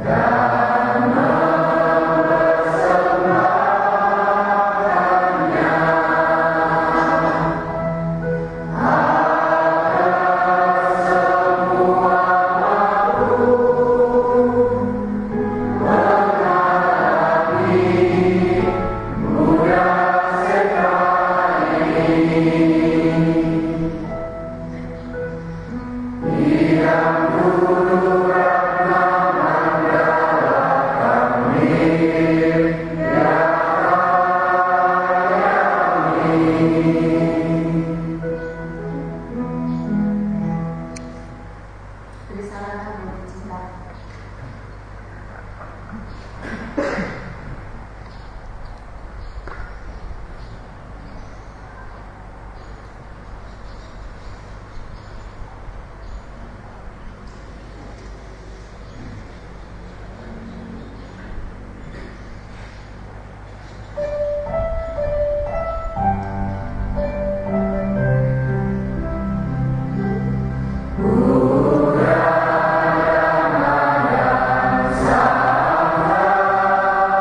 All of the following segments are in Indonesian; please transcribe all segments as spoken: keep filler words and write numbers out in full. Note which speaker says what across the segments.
Speaker 1: Buddha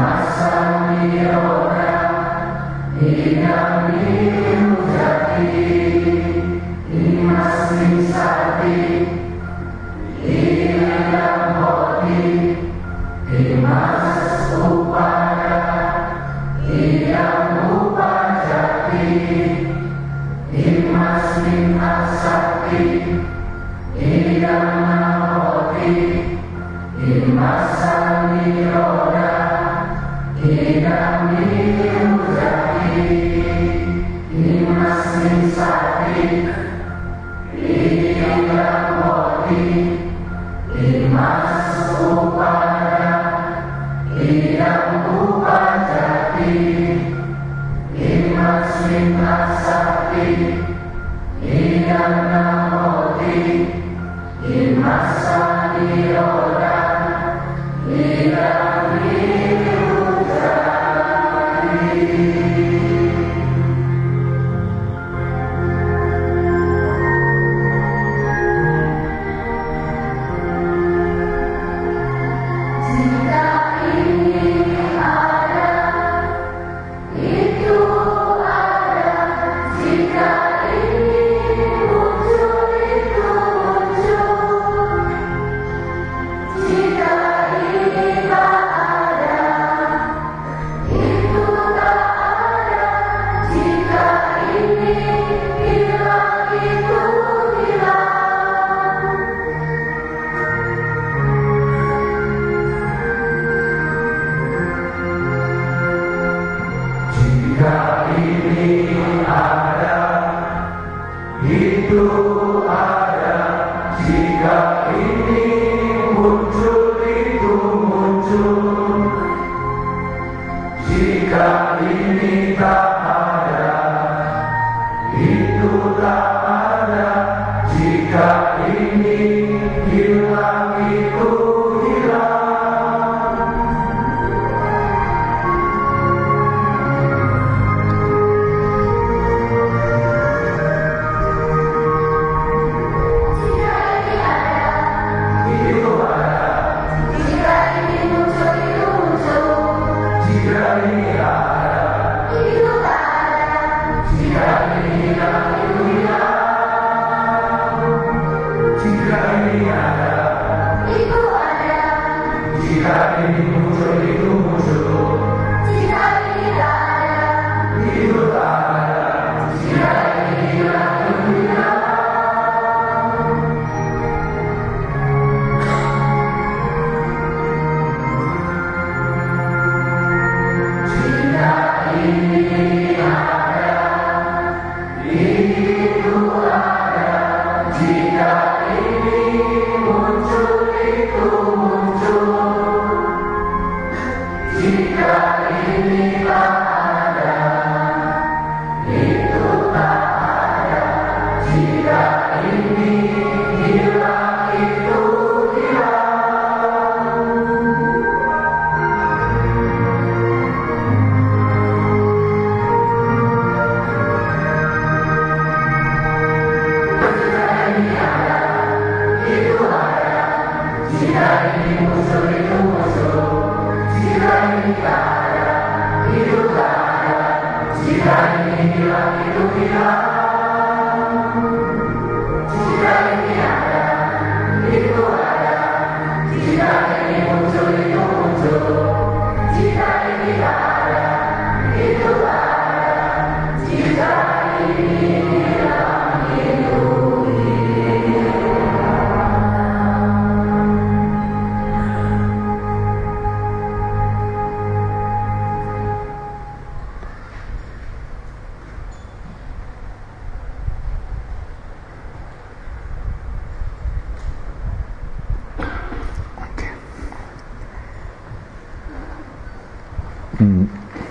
Speaker 1: Hmm.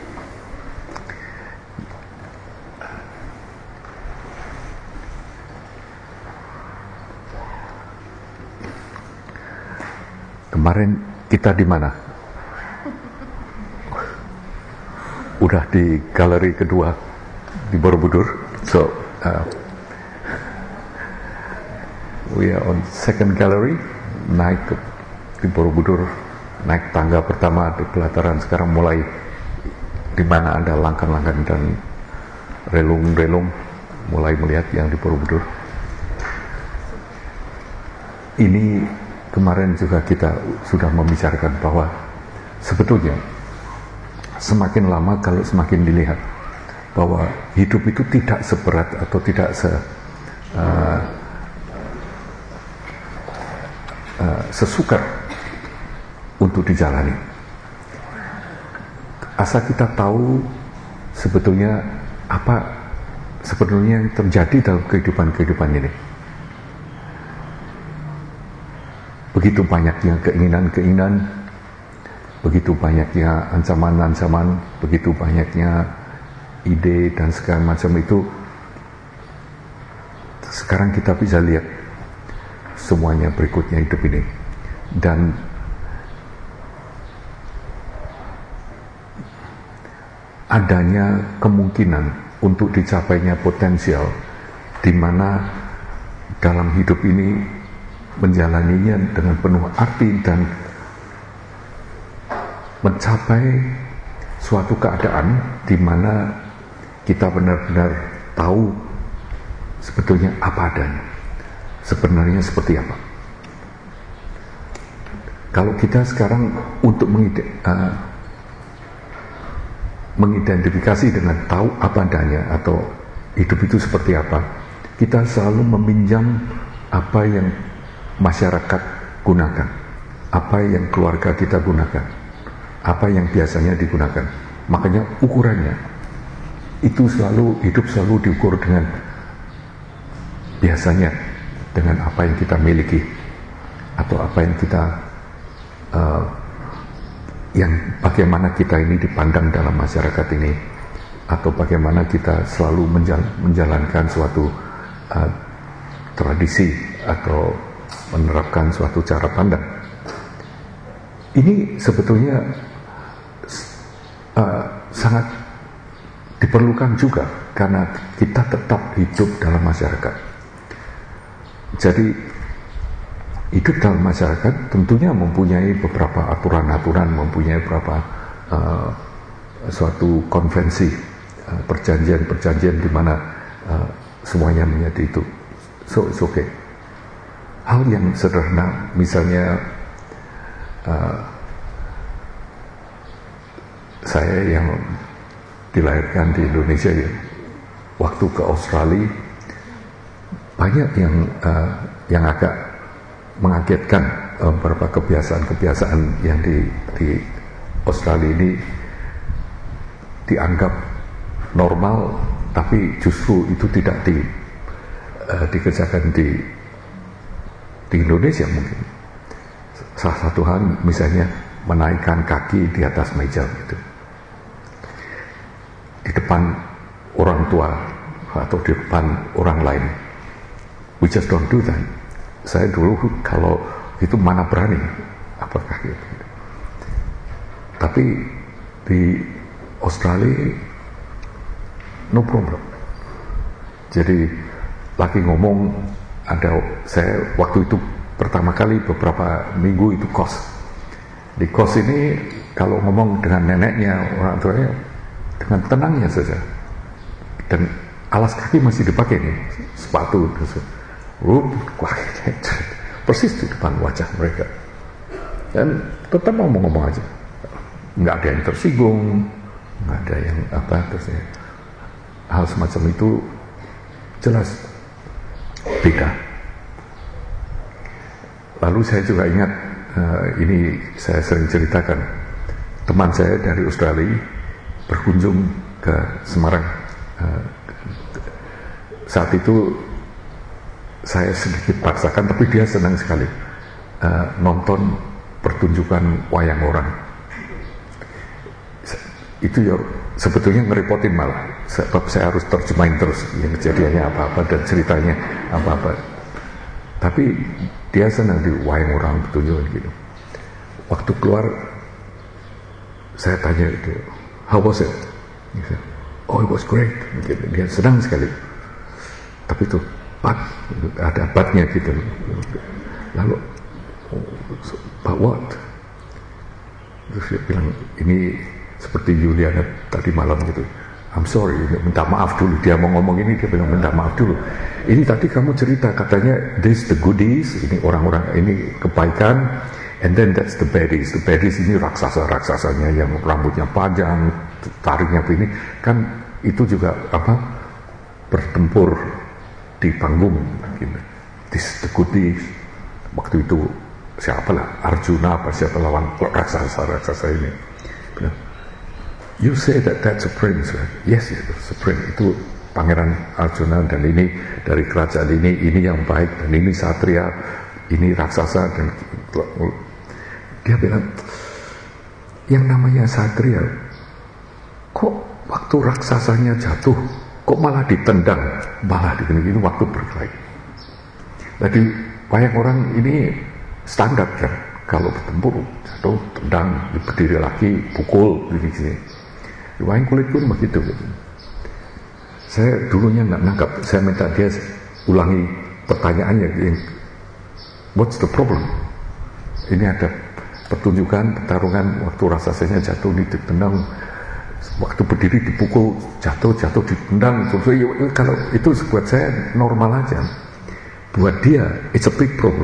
Speaker 1: Kemarin kita di mana? Udah di galeri kedua di Borobudur. So uh, we are on second gallery, naik ke di Borobudur naik tangga pertama di pelataran, sekarang mulai di mana ada langkan-langkan dan relung-relung, mulai melihat yang di Borobudur. Ini kemarin juga kita sudah membicarakan bahwa sebetulnya semakin lama kalau semakin dilihat bahwa hidup itu tidak seberat atau tidak se uh, uh, sesukar untuk dijalani. Asal kita tahu sebetulnya apa sebenarnya yang terjadi dalam kehidupan-kehidupan ini. Begitu banyaknya keinginan-keinginan, begitu banyaknya ancaman-ancaman, begitu banyaknya ide dan segala macam itu. Sekarang kita bisa lihat semuanya berikutnya hidup ini. Dan adanya kemungkinan untuk dicapainya potensial di mana dalam hidup ini menjalaninya dengan penuh arti dan mencapai suatu keadaan di mana kita benar-benar tahu sebetulnya apa adanya, sebenarnya seperti apa. Kalau kita sekarang untuk mengide, uh, mengidentifikasi dengan tahu apa adanya atau hidup itu seperti apa, kita selalu meminjam apa yang masyarakat gunakan, apa yang keluarga kita gunakan, apa yang biasanya digunakan. Makanya ukurannya itu selalu, hidup selalu diukur dengan biasanya dengan apa yang kita miliki atau apa yang kita uh, yang bagaimana kita ini dipandang dalam masyarakat ini, atau bagaimana kita selalu menjal menjalankan suatu uh, tradisi atau menerapkan suatu cara pandang. Ini sebetulnya uh, sangat diperlukan juga karena kita tetap hidup dalam masyarakat. Jadi hidup dalam masyarakat tentunya mempunyai beberapa aturan-aturan, mempunyai beberapa uh, suatu konvensi, uh, perjanjian-perjanjian di mana uh, semuanya menjadi itu. So it's okay. Hal yang sederhana, misalnya uh, saya yang dilahirkan di Indonesia ya, waktu ke Australia banyak yang uh, yang agak mengagetkan, uh, beberapa kebiasaan-kebiasaan yang di, di Australia ini dianggap normal, tapi justru itu tidak di, uh, dikerjakan di di Indonesia mungkin. Salah satu hal misalnya menaikkan kaki di atas meja gitu, di depan orang tua atau di depan orang lain. We just don't do that. Saya dulu kalau itu mana berani, apakah gitu. Tapi di Australia no problem. Jadi lagi ngomong, ada saya waktu itu pertama kali beberapa minggu itu kos. Di kos ini kalau ngomong dengan neneknya, orang tuanya dengan tenangnya saja. Dan alas kaki masih dipakai nih, sepatu gitu. Rup, wah, persis di depan wajah mereka. Dan tetap mau ngomong aja. Nggak ada yang tersinggung, nggak ada yang apa, terus ya. Hal semacam itu jelas beda. Lalu saya juga ingat, uh, ini saya sering ceritakan, teman saya dari Australia berkunjung ke Semarang. Uh, saat itu saya sedikit paksakan, tapi dia senang sekali uh, nonton pertunjukan wayang orang. Itu ya sebetulnya ngerepotin malah, sebab saya harus terjemahin terus yang kejadiannya apa-apa dan ceritanya apa-apa. Tapi dia senang di wayang orang pertunjukan gitu. Waktu keluar saya tanya itu, how was it? Gitu. Oh, it was great. Gitu. Dia senang sekali. Tapi itu but, ada batnya gitu. Lalu, but what? Terus dia bilang, ini seperti Juliana tadi malam gitu. I'm sorry, minta maaf dulu. Dia mau ngomong ini, dia bilang minta maaf dulu. Ini tadi kamu cerita katanya this the goodies, ini orang-orang, ini kebaikan, and then that's the baddies. The baddies ini raksasa-raksasanya yang rambutnya panjang, tariknya begini, kan itu juga apa bertempur di panggung. Gitu. This the goodies. Waktu itu siapa lah Arjuna apa siapa lawan raksasa-raksasa ini. Bilang, you say that that's a prince, right? Yes, it's a prince. Itu Pangeran Arjuna dan ini dari kerajaan ini, ini yang baik dan ini satria, ini raksasa dan dia bilang yang namanya satria kok waktu raksasanya jatuh kok malah ditendang, malah digini-gini waktu berkelahi. Jadi banyak orang ini standar kan, kalau bertempur jatuh, tendang, berdiri lagi, pukul, gini-gini. Di wayang kulit pun begitu. Saya dulunya nggak nangkap, saya minta dia ulangi pertanyaannya. What's the problem? Ini ada pertunjukan, pertarungan, waktu raksasanya jatuh, ditendang, waktu berdiri dipukul, jatuh, jatuh, ditendang. Kalau itu buat saya normal aja. Buat dia, it's a big problem.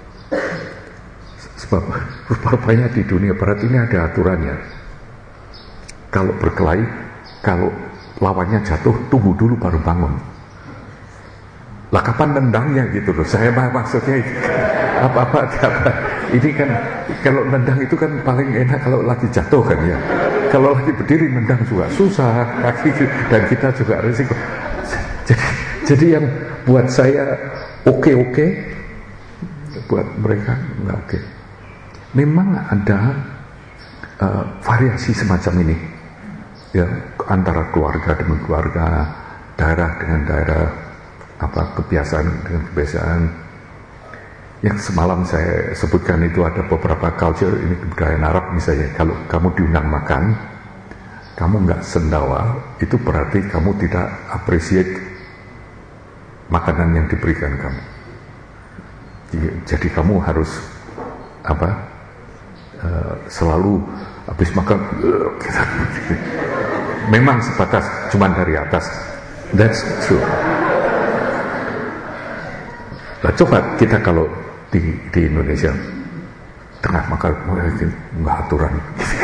Speaker 1: Sebab rupanya di dunia barat ini ada aturannya. Kalau berkelahi, kalau lawannya jatuh, tunggu dulu baru bangun. Lah kapan nendangnya gitu loh. Saya maksudnya apa-apa apa. Ini kan kalau nendang itu kan paling enak kalau lagi jatuh kan ya. Kalau lagi berdiri nendang juga susah lagi dan kita juga risiko. Jadi jadi yang buat saya oke-oke, buat mereka nggak oke. Memang ada uh, variasi semacam ini. Ya, antara keluarga dengan keluarga, daerah dengan daerah, apa kebiasaan dengan kebiasaan. Yang semalam saya sebutkan itu ada beberapa culture, ini kebudayaan Arab misalnya. Kalau kamu diundang makan, kamu nggak sendawa, itu berarti kamu tidak appreciate makanan yang diberikan kamu. Jadi kamu harus apa? Uh, selalu habis makan. Uh, Memang sebatas cuman dari atas. That's true. Nah, coba kita kalau di, di Indonesia tengah makan nggak aturan.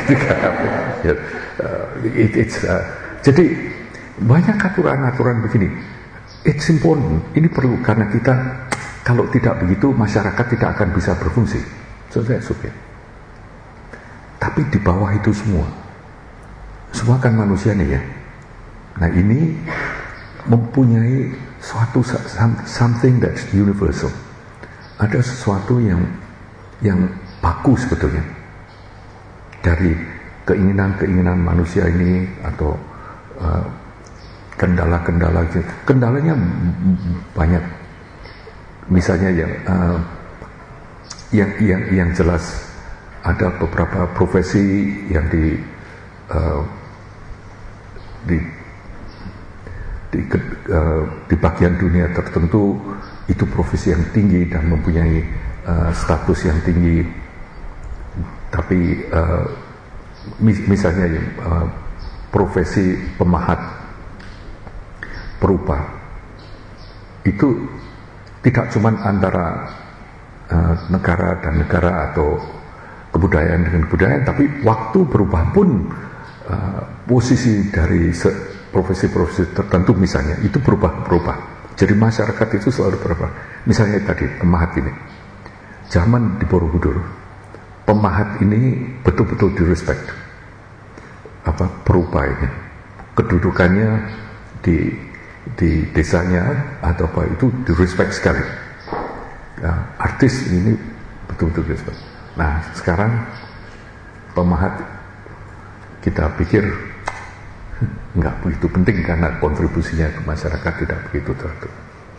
Speaker 1: it, it's, uh, jadi banyak aturan-aturan begini. It's important. Ini perlu karena kita kalau tidak begitu masyarakat tidak akan bisa berfungsi. So that's okay. Tapi di bawah itu semua. Semua kan manusia nih ya. Nah ini mempunyai suatu something that's universal. Ada sesuatu yang yang baku sebetulnya dari keinginan-keinginan manusia ini atau uh, kendala-kendala. Kendalanya banyak. Misalnya yang uh, yang yang yang jelas ada beberapa profesi yang di uh, di di, uh, di bagian dunia tertentu itu profesi yang tinggi dan mempunyai uh, status yang tinggi, tapi uh, mis misalnya uh, profesi pemahat perupa itu tidak cuma antara uh, negara dan negara atau kebudayaan dengan kebudayaan, tapi waktu berubah pun uh, posisi dari profesi-profesi tertentu misalnya itu berubah-berubah. Jadi masyarakat itu selalu berubah. Misalnya tadi pemahat ini, zaman di Borobudur, pemahat ini betul-betul direspect. Apa perupa ini, kedudukannya di di desanya atau apa itu direspect sekali. Nah, artis ini betul-betul direspect. Nah sekarang pemahat kita pikir nggak begitu penting karena kontribusinya ke masyarakat tidak begitu teratur.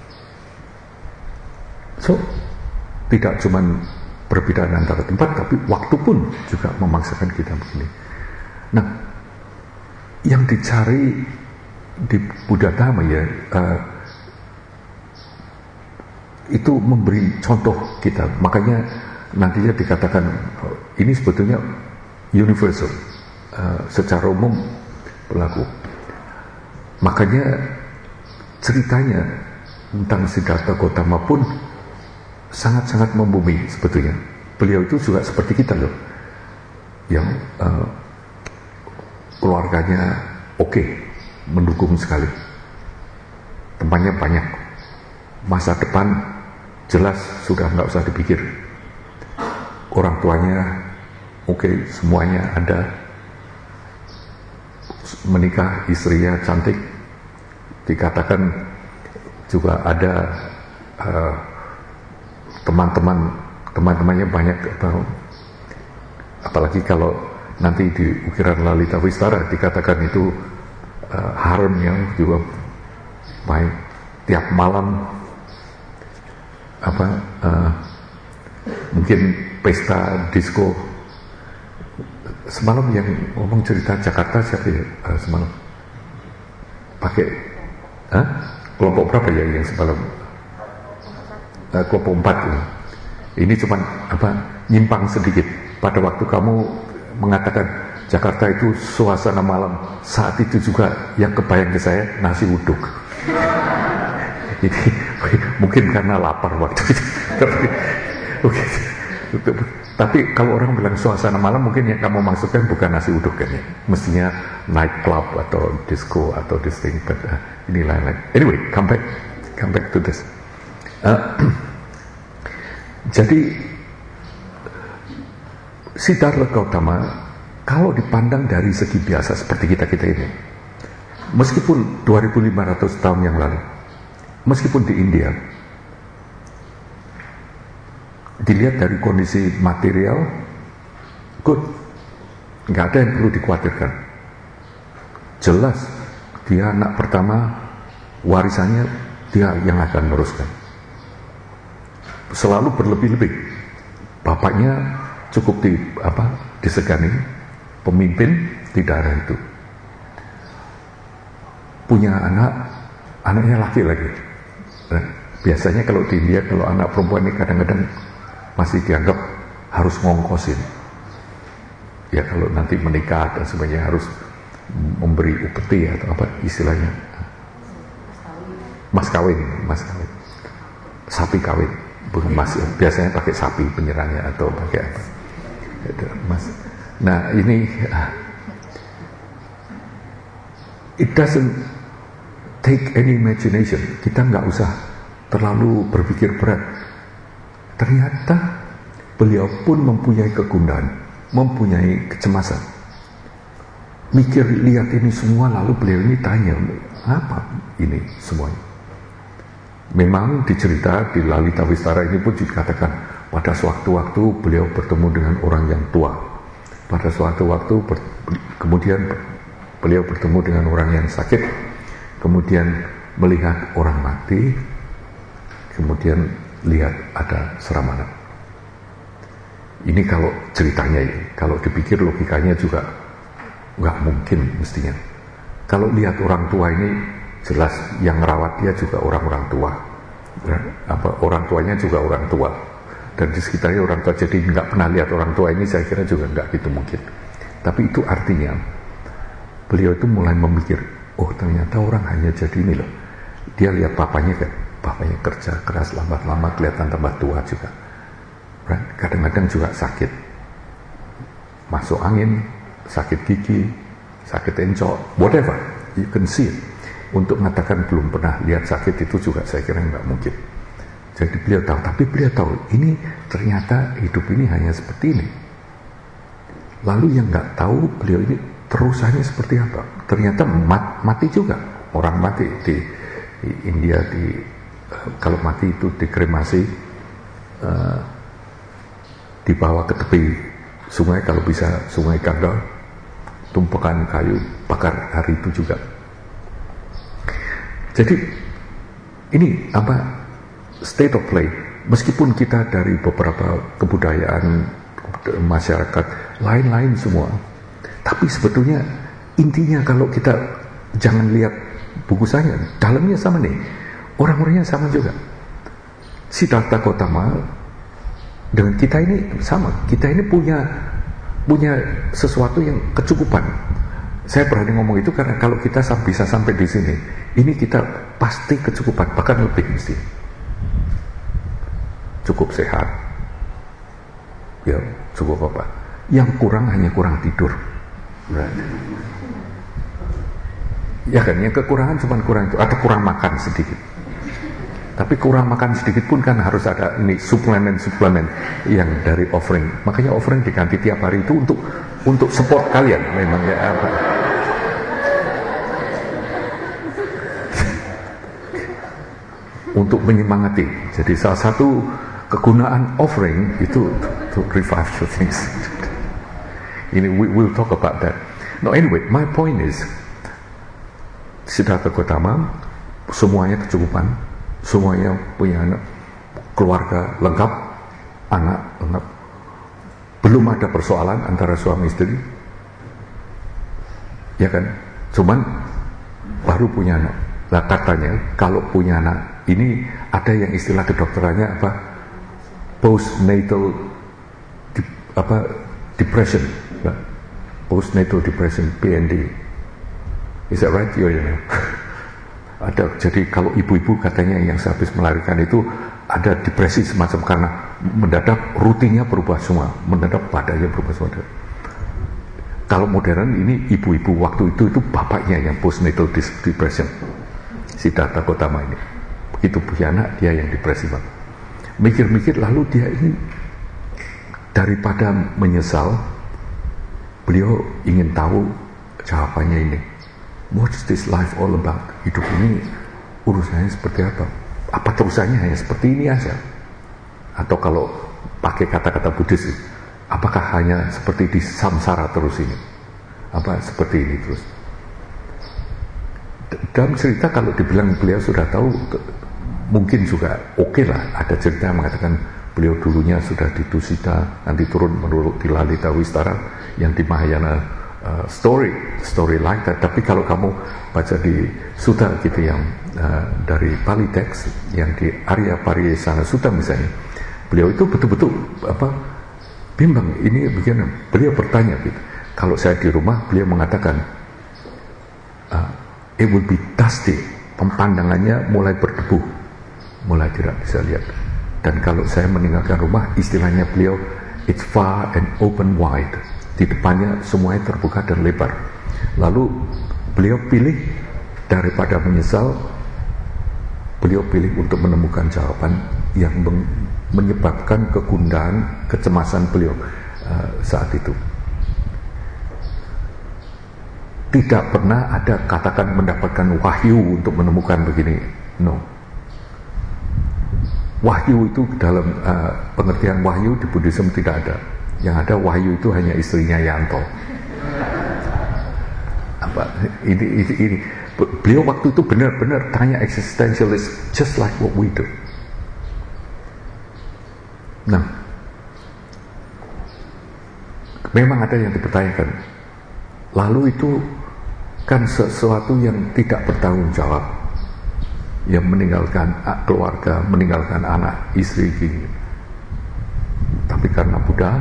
Speaker 1: So tidak cuma perbedaan antara tempat, tapi waktu pun juga memaksakan kita begini. Nah yang dicari di Buddha Dhamma ya uh, itu memberi contoh kita. Makanya nantinya dikatakan ini sebetulnya universal, uh, secara umum berlaku. Makanya ceritanya tentang Siddhartha Gautama pun sangat-sangat membumi sebetulnya. Beliau itu juga seperti kita loh, yang uh, keluarganya oke, okay, mendukung sekali, temannya banyak, masa depan jelas sudah nggak usah dipikir, orang tuanya oke, okay, semuanya ada, menikah, istrinya cantik, dikatakan juga ada uh, teman-teman teman-temannya banyak, apalagi kalau nanti di ukiran Lalita Vistara dikatakan itu uh, harem yang juga baik, tiap malam apa uh, mungkin pesta disco. Semalam yang ngomong cerita Jakarta siapa ya? Uh, semalam pakai huh? kelompok berapa ya yang semalam? Uh, kelompok empat ya. Ini cuma apa nyimpang sedikit. Pada waktu kamu mengatakan Jakarta itu suasana malam, saat itu juga yang kebayang ke saya nasi uduk. Ini mungkin karena lapar waktu itu. Oke. Tapi kalau orang bilang suasana malam, mungkin yang kamu maksudkan bukan nasi uduk kan ya, mestinya night club atau disco atau this thing, but uh, ini lain-lain. Anyway, come back, come back to this. Uh, jadi Siddhartha Gautama kalau dipandang dari segi biasa seperti kita-kita ini, meskipun dua ribu lima ratus tahun yang lalu, meskipun di India, dilihat dari kondisi material, good, nggak ada yang perlu dikhawatirkan. Jelas dia anak pertama, warisannya dia yang akan meneruskan. Selalu berlebih-lebih. Bapaknya cukup di apa disegani, pemimpin di daerah itu. Punya anak, anaknya laki lagi. Nah, biasanya kalau di India, kalau anak perempuan ini kadang-kadang masih dianggap harus ngongkosin. Ya kalau nanti menikah dan sebagainya harus memberi upeti atau apa istilahnya. Mas kawin, mas kawin. Sapi kawin, bukan mas. Biasanya pakai sapi penyerangnya atau pakai apa. Mas. Nah ini it doesn't take any imagination. Kita nggak usah terlalu berpikir berat. Ternyata beliau pun mempunyai kegundahan, mempunyai kecemasan. Mikir lihat ini semua, lalu beliau ini tanya, apa ini semuanya? Memang dicerita di Lalita Vistara ini pun dikatakan pada suatu waktu beliau bertemu dengan orang yang tua. Pada suatu waktu ber, kemudian beliau bertemu dengan orang yang sakit, kemudian melihat orang mati, kemudian lihat ada seramana. Ini kalau ceritanya ini, kalau dipikir logikanya juga nggak mungkin mestinya. Kalau lihat orang tua ini jelas yang merawat dia juga orang-orang tua, apa orang tuanya juga orang tua, dan di sekitarnya orang tua. Jadi nggak pernah lihat orang tua ini, saya kira juga nggak gitu mungkin. Tapi itu artinya beliau itu mulai memikir, oh ternyata orang hanya jadi ini loh. Dia lihat papanya kan, papanya kerja keras, lambat-lambat kelihatan tambah tua juga. Right? Kadang-kadang juga sakit, masuk angin, sakit gigi, sakit encok, whatever, you can see it. Untuk mengatakan belum pernah lihat sakit itu juga saya kira nggak mungkin. Jadi beliau tahu, tapi beliau tahu ini ternyata hidup ini hanya seperti ini. Lalu yang nggak tahu beliau ini terusannya seperti apa. Ternyata mat, mati juga, orang mati di, di India di uh, kalau mati itu dikremasi, uh, dibawa ke tepi sungai, kalau bisa sungai Gangga, tumpukan kayu bakar hari itu juga. Jadi ini apa state of play. Meskipun kita dari beberapa kebudayaan masyarakat lain-lain semua, tapi sebetulnya intinya kalau kita jangan lihat bungkusannya, dalamnya sama nih, orang-orangnya sama juga. Siddhartha Gautama dengan kita ini sama. Kita ini punya punya sesuatu yang kecukupan. Saya berani ngomong itu karena kalau kita bisa sampai di sini, ini kita pasti kecukupan, bahkan lebih mesti. Cukup sehat, ya cukup apa? Yang kurang hanya kurang tidur, berarti. Ya kan, yang kekurangan cuma kurang itu, atau kurang makan sedikit. Tapi kurang makan sedikit pun kan harus ada ini suplemen-suplemen yang dari offering. Makanya offering diganti tiap hari itu untuk untuk support kalian, memang ya apa? Untuk menyemangati. Jadi salah satu kegunaan offering itu to revive the things. Ini we will talk about that. No, anyway, my point is, Siddhartha Gautama semuanya kecukupan, semuanya punya anak, keluarga lengkap, anak lengkap, belum ada persoalan antara suami istri, ya kan? Cuman baru punya anak. Nah katanya kalau punya anak ini ada yang istilah kedokterannya apa? Postnatal di, apa depression, nah, postnatal depression (P N D). Is that right? You know. Ada, jadi kalau ibu-ibu katanya yang sehabis melahirkan itu ada depresi semacam karena mendadak rutinnya berubah semua, mendadak badannya berubah semua. Kalau modern ini ibu-ibu waktu itu itu bapaknya yang postnatal depression, Siddhartha Gautama ini. Begitu punya anak dia yang depresi banget. Mikir-mikir lalu dia ingin, daripada menyesal, beliau ingin tahu jawabannya ini. What's this life all about? Hidup ini urusannya seperti apa? Apa terusannya hanya seperti ini aja? Atau kalau pakai kata-kata Buddhis, apakah hanya seperti di samsara terus ini? Apa seperti ini terus? Dalam cerita kalau dibilang beliau sudah tahu, mungkin juga oke okay lah. Ada cerita yang mengatakan beliau dulunya sudah di Tusita, nanti turun menurut di Lalita Wistara yang di Mahayana uh, story, story like that. Tapi kalau kamu baca di Sutta gitu yang uh, dari Pali text, yang di Arya Pariyesana Sutta misalnya, beliau itu betul-betul apa bimbang ini begini. Beliau bertanya gitu. Kalau saya di rumah, beliau mengatakan uh, it will be dusty, pemandangannya mulai berdebu, mulai tidak bisa lihat. Dan kalau saya meninggalkan rumah, istilahnya beliau, it's far and open wide. Di depannya semuanya terbuka dan lebar. Lalu beliau pilih, daripada menyesal, beliau pilih untuk menemukan jawaban yang menyebabkan kegundahan, kecemasan beliau uh, saat itu. Tidak pernah ada katakan mendapatkan wahyu untuk menemukan begini. No. Wahyu itu dalam uh, pengertian wahyu di Buddhism tidak ada. Yang ada wahyu itu hanya istrinya Yanto. Apa ini ini, ini. Beliau waktu itu benar-benar tanya existentialist, just like what we do. Nah, memang ada yang dipertanyakan. Lalu itu kan sesuatu yang tidak bertanggung jawab, yang meninggalkan keluarga, meninggalkan anak, istri gitu. Tapi karena Buddha,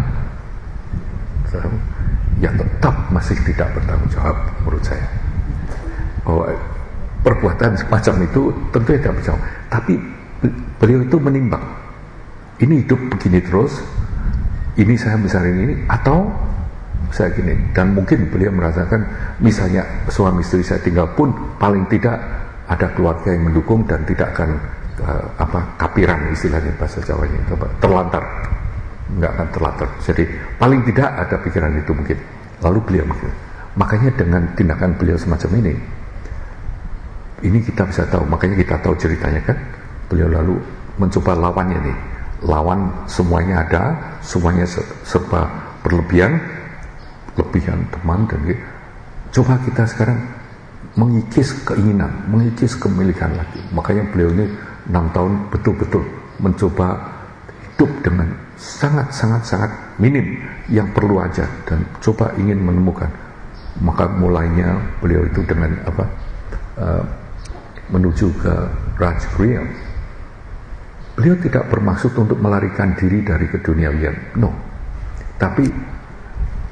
Speaker 1: ya tetap masih tidak bertanggung jawab menurut saya. Bahwa perbuatan semacam itu tentu tidak bertanggung jawab. Tapi beliau itu menimbang, ini hidup begini terus, ini saya misalnya ini, atau saya gini. Dan mungkin beliau merasakan misalnya suami istri saya tinggal pun paling tidak ada keluarga yang mendukung dan tidak akan uh, apa kapiran istilahnya bahasa Jawanya itu apa, terlantar, nggak akan terlantar. Jadi paling tidak ada pikiran itu mungkin. Lalu beliau mikir, makanya dengan tindakan beliau semacam ini, ini kita bisa tahu. Makanya kita tahu ceritanya kan, beliau lalu mencoba lawannya nih. Lawan semuanya ada, semuanya serba berlebihan, lebihan teman dan gitu. Coba kita sekarang mengikis keinginan, mengikis kemilikan lagi. Makanya beliau ini enam tahun betul-betul mencoba hidup dengan sangat-sangat-sangat minim yang perlu aja dan coba ingin menemukan. Maka mulainya beliau itu dengan apa uh, menuju ke Rajgriha. Beliau tidak bermaksud untuk melarikan diri dari keduniawian, no. Tapi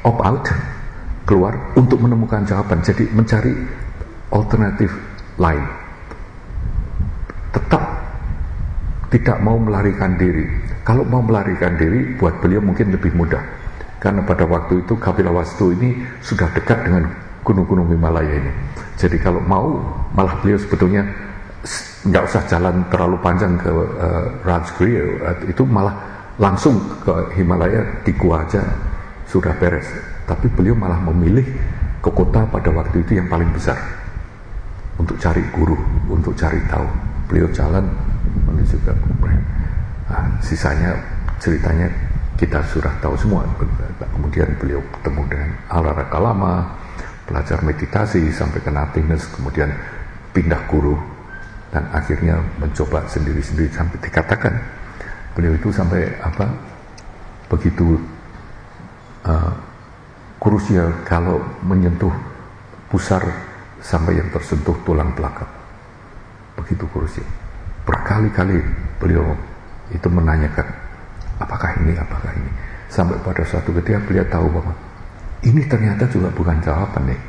Speaker 1: opt out, keluar untuk menemukan jawaban. Jadi mencari alternatif lain. Tetap tidak mau melarikan diri. Kalau mau melarikan diri, buat beliau mungkin lebih mudah. Karena pada waktu itu Kapilavastu ini sudah dekat dengan gunung-gunung Himalaya ini. Jadi kalau mau, malah beliau sebetulnya nggak usah jalan terlalu panjang ke uh, Rajgriha, itu malah langsung ke Himalaya, di gua aja sudah beres. Tapi beliau malah memilih ke kota pada waktu itu yang paling besar untuk cari guru, untuk cari tahu. Beliau jalan menuju ke Kumbaya. Nah, sisanya ceritanya kita sudah tahu semua. Kemudian beliau ketemu dengan Alaraka Lama, belajar meditasi sampai ke nothingness, kemudian pindah guru, dan akhirnya mencoba sendiri-sendiri sampai dikatakan beliau itu sampai apa begitu uh, krusial kalau menyentuh pusar sampai yang tersentuh tulang belakang, begitu krusial. Berkali-kali beliau itu menanyakan apakah ini, apakah ini, sampai pada suatu ketika beliau tahu bahwa ini ternyata juga bukan jawaban nih,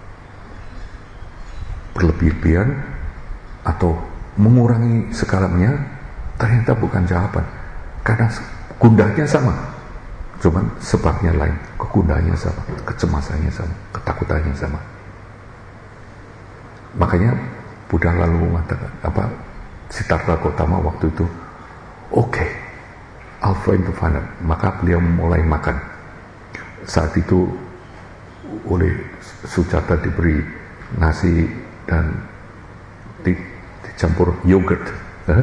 Speaker 1: berlebihan atau mengurangi segalanya ternyata bukan jawaban, karena gundahnya sama, cuman sebabnya lain, kegundahannya sama, kecemasannya sama, ketakutannya sama. Makanya Buddha lalu mengatakan apa, Siddhartha Gautama waktu itu, oke, okay, I'll find to find it. Maka beliau mulai makan. Saat itu oleh Sujata diberi nasi dan di, dicampur yogurt. Huh?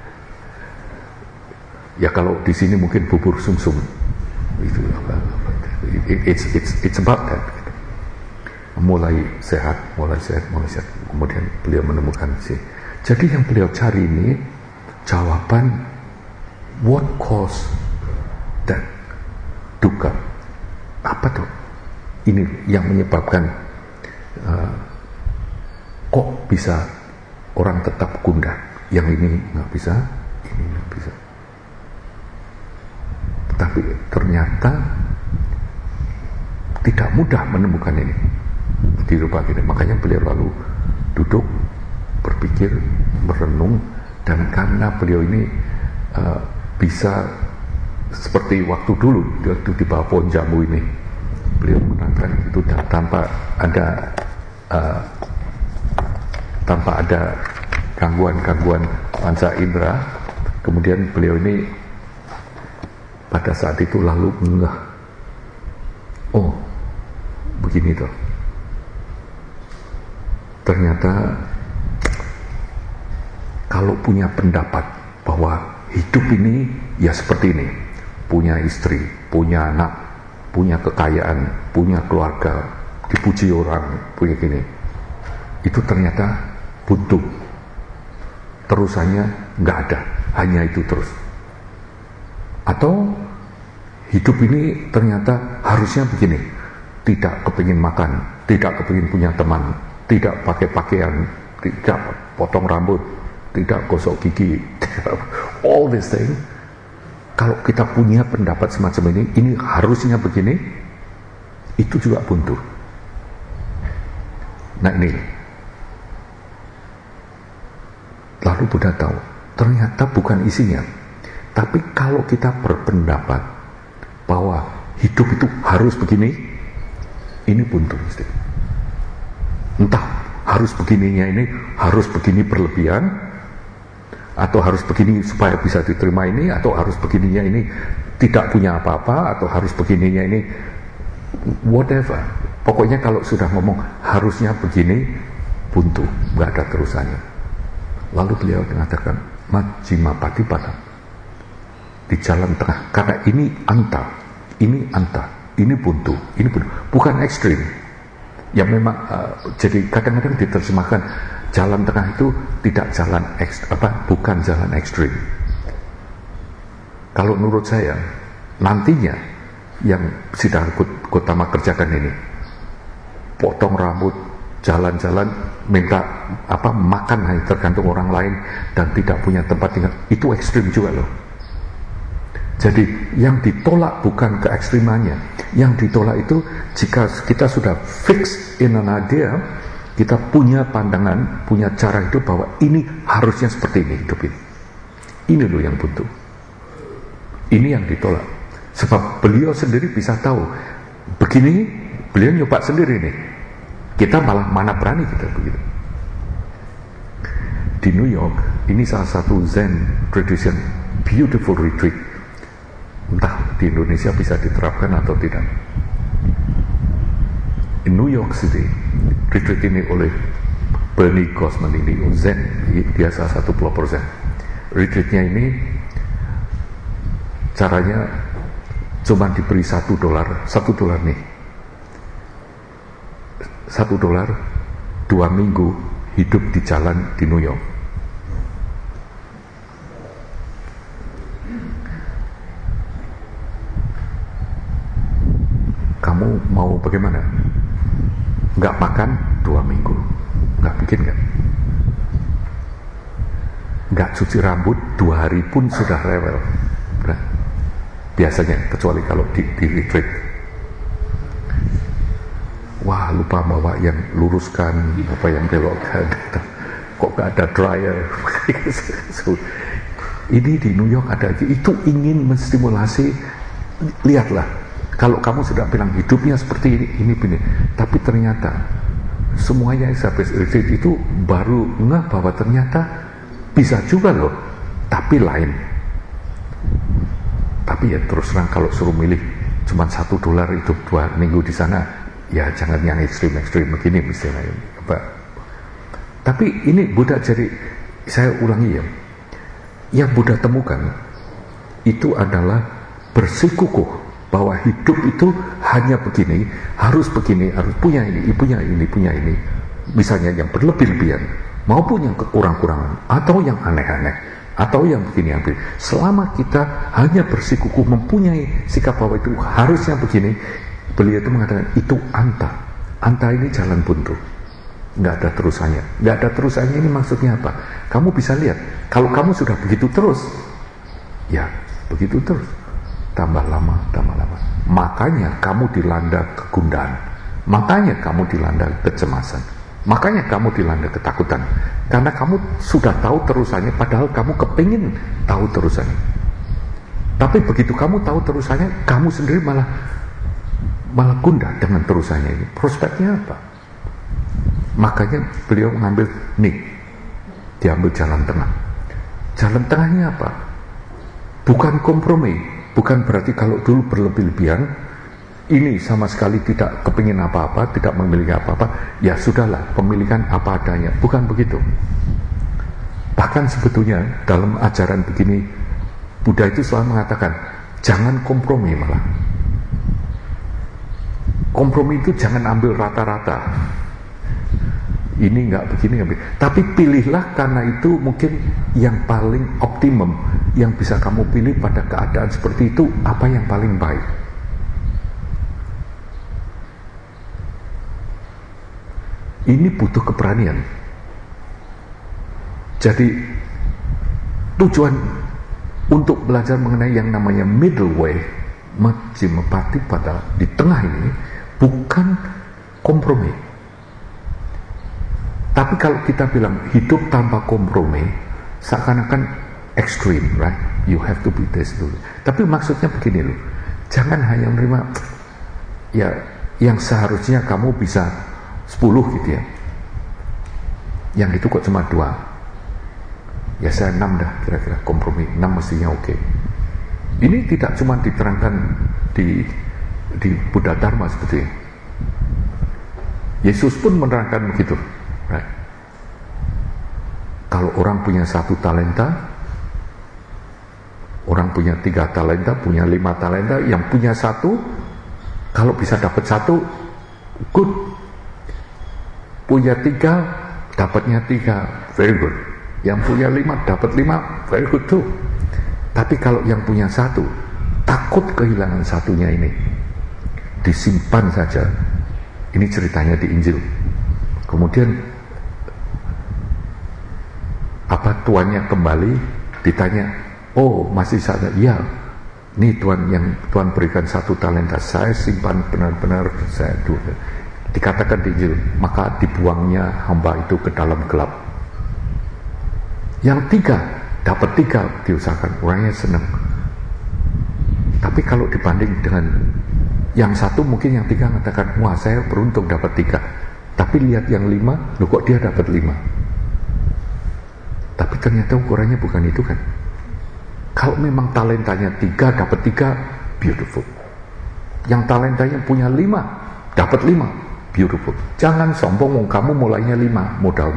Speaker 1: Ya kalau di sini mungkin bubur sumsum. Itu apa? It, it's it's it's about that. Mulai sehat, mulai sehat, mulai sehat. Kemudian beliau menemukan sih. Jadi yang beliau cari ini jawaban what caused that dukkha. Apa tuh? Ini yang menyebabkan uh, kok bisa orang tetap gundah, yang ini nggak bisa, ini nggak bisa. Tapi ternyata tidak mudah menemukan ini di rupa ini. Makanya beliau lalu duduk, berpikir, merenung, dan karena beliau ini uh, bisa seperti waktu dulu, waktu di bawah pohon jambu ini, beliau menangkan itu dan tanpa ada uh, tanpa ada gangguan-gangguan panca indera. Kemudian beliau ini pada saat itu lalu ngeh, oh begini toh, ternyata kalau punya pendapat bahwa hidup ini ya seperti ini, punya istri, punya anak, punya kekayaan, punya keluarga, dipuji orang, punya gini, itu ternyata buntu, terusannya nggak ada, hanya itu terus. Atau hidup ini ternyata harusnya begini, tidak kepingin makan, tidak kepingin punya teman, tidak pakai pakaian, tidak potong rambut, tidak gosok gigi, all this thing. Kalau kita punya pendapat semacam ini, ini harusnya begini, itu juga buntu. Nah ini, lalu Buddha tahu, ternyata bukan isinya. Tapi kalau kita berpendapat bahwa hidup itu harus begini, ini buntu mesti. Entah harus begininya ini, harus begini berlebihan, atau harus begini supaya bisa diterima ini, atau harus begininya ini tidak punya apa-apa, atau harus begininya ini whatever. Pokoknya kalau sudah ngomong harusnya begini, buntu, nggak ada terusannya. Lalu beliau mengatakan Majjhima Patipada, di jalan tengah, karena ini anta, ini anta, ini buntu, ini buntu, bukan ekstrim. Ya memang uh, jadi kadang-kadang diterjemahkan jalan tengah itu tidak jalan ekst, apa bukan jalan ekstrim. Kalau menurut saya nantinya yang Siddhartha Gautama kerjakan ini, potong rambut, jalan-jalan, minta apa makan hanya tergantung orang lain dan tidak punya tempat tinggal, itu ekstrim juga loh. Jadi yang ditolak bukan keekstrimannya, Yang ditolak itu jika kita sudah fix in an idea, kita punya pandangan, punya cara hidup bahwa ini harusnya seperti ini hidup ini. Ini loh yang buntu. Ini yang ditolak. Sebab beliau sendiri bisa tahu begini, beliau nyoba sendiri nih. Kita malah mana berani kita begitu. Di New York, ini salah satu Zen tradition, beautiful retreat. Entah di Indonesia bisa diterapkan atau tidak. Di New York City, retreat ini oleh Bernie Grossman ini, Zen, dia salah satu pelopor Zen. Retreatnya ini caranya cuma diberi satu dolar, satu dolar nih, satu dolar, dua minggu hidup di jalan di New York. Kamu mau bagaimana? Nggak makan dua minggu, nggak mungkin kan? Nggak cuci rambut dua hari pun sudah rewel. Nah, biasanya, kecuali kalau di, di retreat. Wah, lupa bawa yang luruskan, apa yang belokkan. Kok nggak ada dryer? So, ini di New York ada, itu ingin menstimulasi. Lihatlah, kalau kamu sudah bilang hidupnya seperti ini, ini begini, tapi ternyata semuanya habis retreat itu baru ngeh bahwa ternyata bisa juga loh, tapi lain. Tapi ya terus terang kalau suruh milih cuma satu dolar itu dua minggu di sana, ya jangan yang ekstrim-ekstrim begini misalnya. Apa? Tapi ini Buddha, jadi saya ulangi ya, yang Buddha temukan itu adalah bersikukuh bahwa hidup itu hanya begini, harus begini, harus punya ini, punya ini, punya ini. Misalnya yang berlebih-lebihan maupun yang kekurang-kurangan atau yang aneh-aneh atau yang begini yang begini. Selama kita hanya bersikukuh mempunyai sikap bahwa itu harusnya begini, beliau itu mengatakan itu anta. Anta ini jalan buntu, nggak ada terusannya. Nggak ada terusannya ini maksudnya apa? Kamu bisa lihat, kalau kamu sudah begitu terus, ya begitu terus, tambah lama, tambah lama. Makanya kamu dilanda kegundahan, makanya kamu dilanda kecemasan, makanya kamu dilanda ketakutan. Karena kamu sudah tahu terusannya, padahal kamu kepingin tahu terusannya. Tapi begitu kamu tahu terusannya, kamu sendiri malah malah gundah dengan terusannya ini. Prospeknya apa? Makanya beliau mengambil nih, diambil jalan tengah. Jalan tengahnya apa? Bukan kompromi, bukan berarti kalau dulu berlebih-lebihan, ini sama sekali tidak kepingin apa-apa, tidak memiliki apa-apa, ya sudahlah, pemilikan apa adanya. Bukan begitu. Bahkan sebetulnya dalam ajaran begini, Buddha itu selalu mengatakan, jangan kompromi malah. Kompromi itu jangan ambil rata-rata. Ini enggak begini, enggak begini. Tapi pilihlah karena itu mungkin yang paling optimum, yang bisa kamu pilih pada keadaan seperti itu, apa yang paling baik. Ini butuh keberanian. Jadi tujuan untuk belajar mengenai yang namanya middle way, Majjhima Patipada di tengah ini, bukan kompromi. Tapi kalau kita bilang hidup tanpa kompromi, seakan-akan ekstrim, right? You have to be this dulu. Tapi maksudnya begini loh, jangan hanya menerima ya yang seharusnya kamu bisa sepuluh gitu ya, yang itu kok cuma dua, ya saya enam dah kira-kira, kompromi enam mestinya oke. Okay. Ini tidak cuma diterangkan di di Buddha Dharma sebetulnya. Yesus pun menerangkan begitu, right? Kalau orang punya satu talenta, orang punya tiga talenta, punya lima talenta, yang punya satu kalau bisa dapat satu, good. Punya tiga, dapatnya tiga, very good. Yang punya lima, dapat lima, very good too. Tapi kalau yang punya satu, takut kehilangan satunya ini, disimpan saja. Ini ceritanya di Injil. Kemudian, apa tuannya kembali, ditanya, oh masih sadar? Ya, Ini Tuhan yang Tuhan berikan satu talenta, saya simpan benar-benar, saya dulu. Dikatakan di Injil, maka dibuangnya hamba itu ke dalam gelap. Yang tiga dapat tiga, diusahakan, orangnya senang. Tapi kalau dibanding dengan yang satu, mungkin yang tiga mengatakan, wah saya beruntung dapat tiga. Tapi lihat yang lima, loh kok dia dapat lima? Tapi ternyata ukurannya bukan itu kan. Kalau memang talentanya tiga, dapat tiga, beautiful. Yang talentanya punya lima, dapat lima, beautiful. Jangan sombong, kamu mulainya lima modalmu.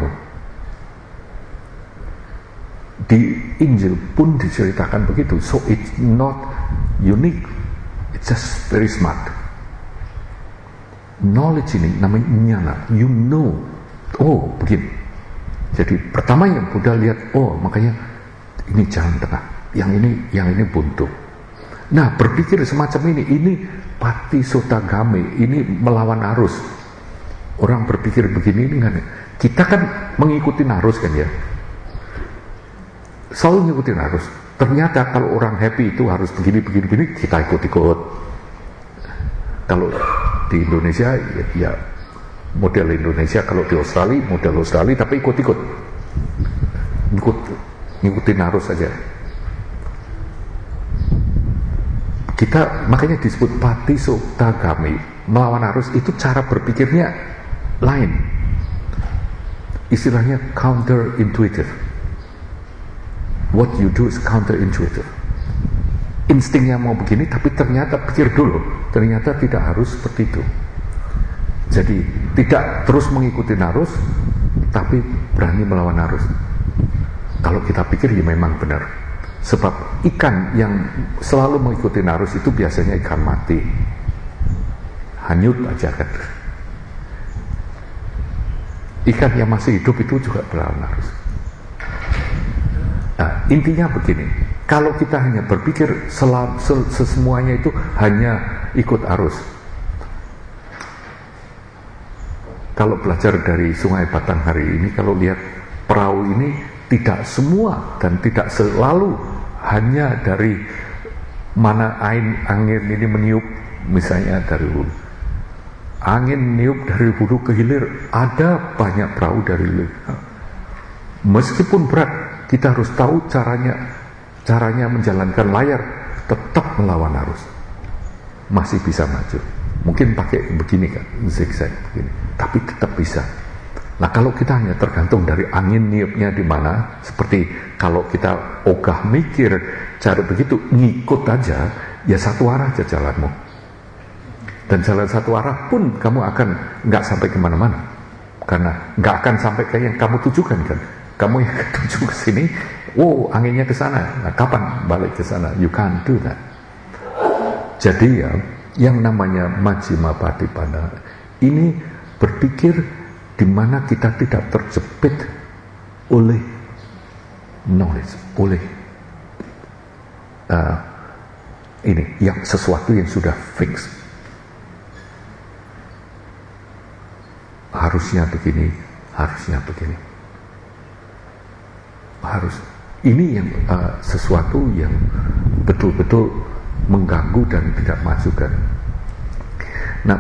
Speaker 1: Di Injil pun diceritakan begitu. So it's not unique, it's just very smart. Knowledge ini namanya nyana, you know. Oh begini. Jadi pertama yang Buddha lihat, oh makanya ini jalan tengah. Yang ini, yang ini buntu. Nah, berpikir semacam ini, ini pati sotagame, ini melawan arus. Orang berpikir begini, ini kan, kita kan mengikuti arus kan ya, selalu mengikuti arus. Ternyata kalau orang happy itu harus begini, begini, begini, kita ikut-ikut. Kalau di Indonesia, ya, ya model Indonesia. Kalau di Australia, model Australia, tapi ikut-ikut, ikut, ngikutin arus saja. Kita makanya disebut pati sotagame, melawan arus. Itu cara berpikirnya lain, istilahnya counter intuitive. What you do is counter intuitive. Instingnya mau begini, tapi ternyata pikir dulu, ternyata tidak harus seperti itu. Jadi tidak terus mengikuti arus, tapi berani melawan arus. Kalau kita pikir ya memang benar. Sebab ikan yang selalu mengikuti arus itu biasanya ikan mati, hanyut aja kan. Ikan yang masih hidup itu juga melawan arus. Nah, intinya begini, kalau kita hanya berpikir selam, sesemuanya itu hanya ikut arus. Kalau belajar dari Sungai Batang hari ini, kalau lihat perahu ini tidak semua dan tidak selalu hanya dari mana angin, angin ini meniup, misalnya dari hulu. Angin meniup dari hulu ke hilir, ada banyak perahu dari hilir. Meskipun berat, kita harus tahu caranya, caranya menjalankan layar, tetap melawan arus. Masih bisa maju. Mungkin pakai begini kan, zigzag begini, tapi tetap bisa. Nah kalau kita hanya tergantung dari angin niupnya di mana, seperti kalau kita ogah mikir cara begitu, ngikut aja, ya satu arah aja jalanmu. Dan jalan satu arah pun kamu akan nggak sampai kemana-mana, karena nggak akan sampai ke yang kamu tujukan kan. Kamu yang tuju ke sini, wow anginnya ke sana, nah kapan balik ke sana? You can't do that. Jadi ya, yang namanya Majjhima Patipada ini berpikir di mana kita tidak terjepit oleh knowledge, oleh uh, ini yang sesuatu yang sudah fix. Harusnya begini, harusnya begini, harus ini yang uh, sesuatu yang betul-betul mengganggu dan tidak majukan. Nah,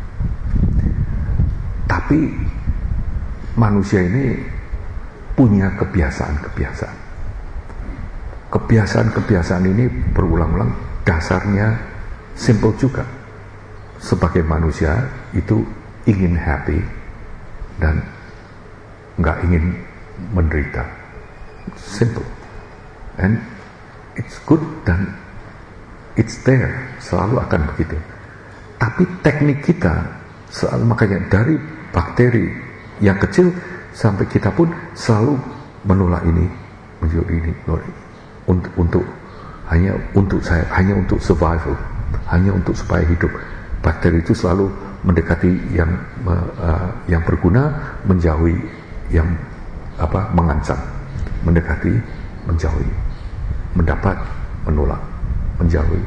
Speaker 1: tapi manusia ini punya kebiasaan-kebiasaan. Kebiasaan-kebiasaan ini berulang-ulang, dasarnya simple juga. Sebagai manusia itu ingin happy dan nggak ingin menderita. Simple. And it's good dan it's there. Selalu akan begitu. Tapi teknik kita, selalu, makanya dari bakteri yang kecil sampai kita pun selalu menolak ini, menolak ini, menolak ini. Untuk, untuk hanya untuk saya, hanya untuk survival, hanya untuk supaya hidup. Bakteri itu selalu mendekati yang uh, yang berguna, menjauhi yang apa mengancam, mendekati, menjauhi, mendapat, menolak, menjauhi.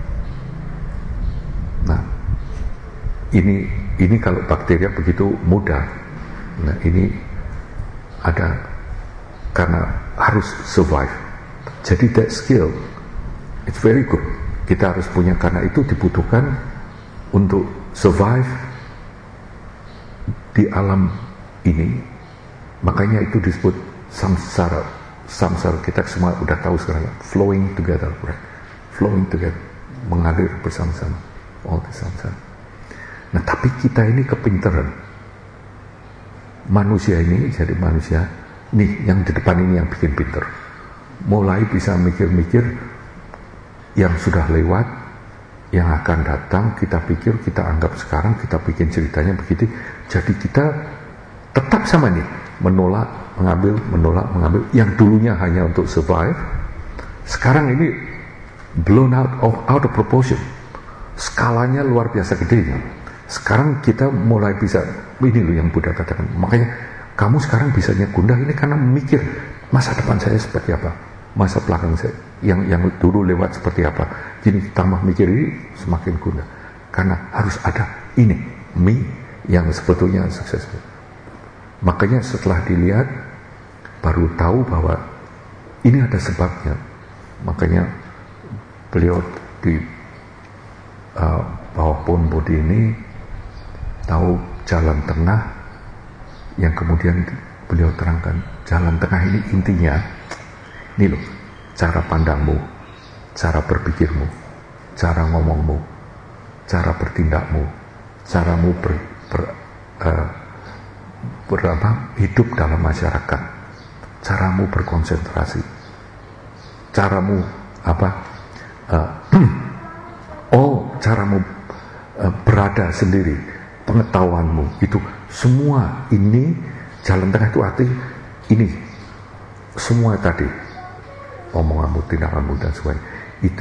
Speaker 1: Nah, ini ini kalau bakteri begitu mudah. Nah ini ada karena harus survive. Jadi that skill it's very good. kita harus punya, karena itu dibutuhkan untuk survive di alam ini. Makanya itu disebut samsara. Samsara kita semua udah tahu sekarang, flowing together, right? Flowing together, mengalir bersama-sama, all the samsara. Nah, tapi kita ini kepinteran. Manusia ini jadi manusia nih yang di depan ini yang bikin pinter. Mulai bisa mikir-mikir yang sudah lewat, yang akan datang, kita pikir, kita anggap sekarang, kita bikin ceritanya begitu. Jadi kita tetap sama nih, menolak, mengambil, menolak, mengambil. Yang dulunya hanya untuk survive, sekarang ini blown out of out of proportion. Skalanya luar biasa gede. Sekarang kita mulai bisa, ini loh yang Buddha katakan. Makanya kamu sekarang bisanya gundah ini karena memikir masa depan saya seperti apa, masa belakang saya yang yang dulu lewat seperti apa. Jadi tambah mikir ini semakin gundah. Karena harus ada ini, me yang sebetulnya sukses. Makanya setelah dilihat baru tahu bahwa ini ada sebabnya. Makanya beliau di uh, bawah pohon Bodhi ini tahu jalan tengah yang kemudian beliau terangkan. Jalan tengah ini intinya ini loh, cara pandangmu, cara berpikirmu, cara ngomongmu, cara bertindakmu, caramu ber, ber, uh, ber apa, hidup dalam masyarakat, caramu berkonsentrasi, caramu apa uh, oh caramu uh, berada sendiri, pengetahuanmu, itu semua ini jalan tengah itu arti ini semua tadi, omonganmu, tindakanmu dan sebagainya, itu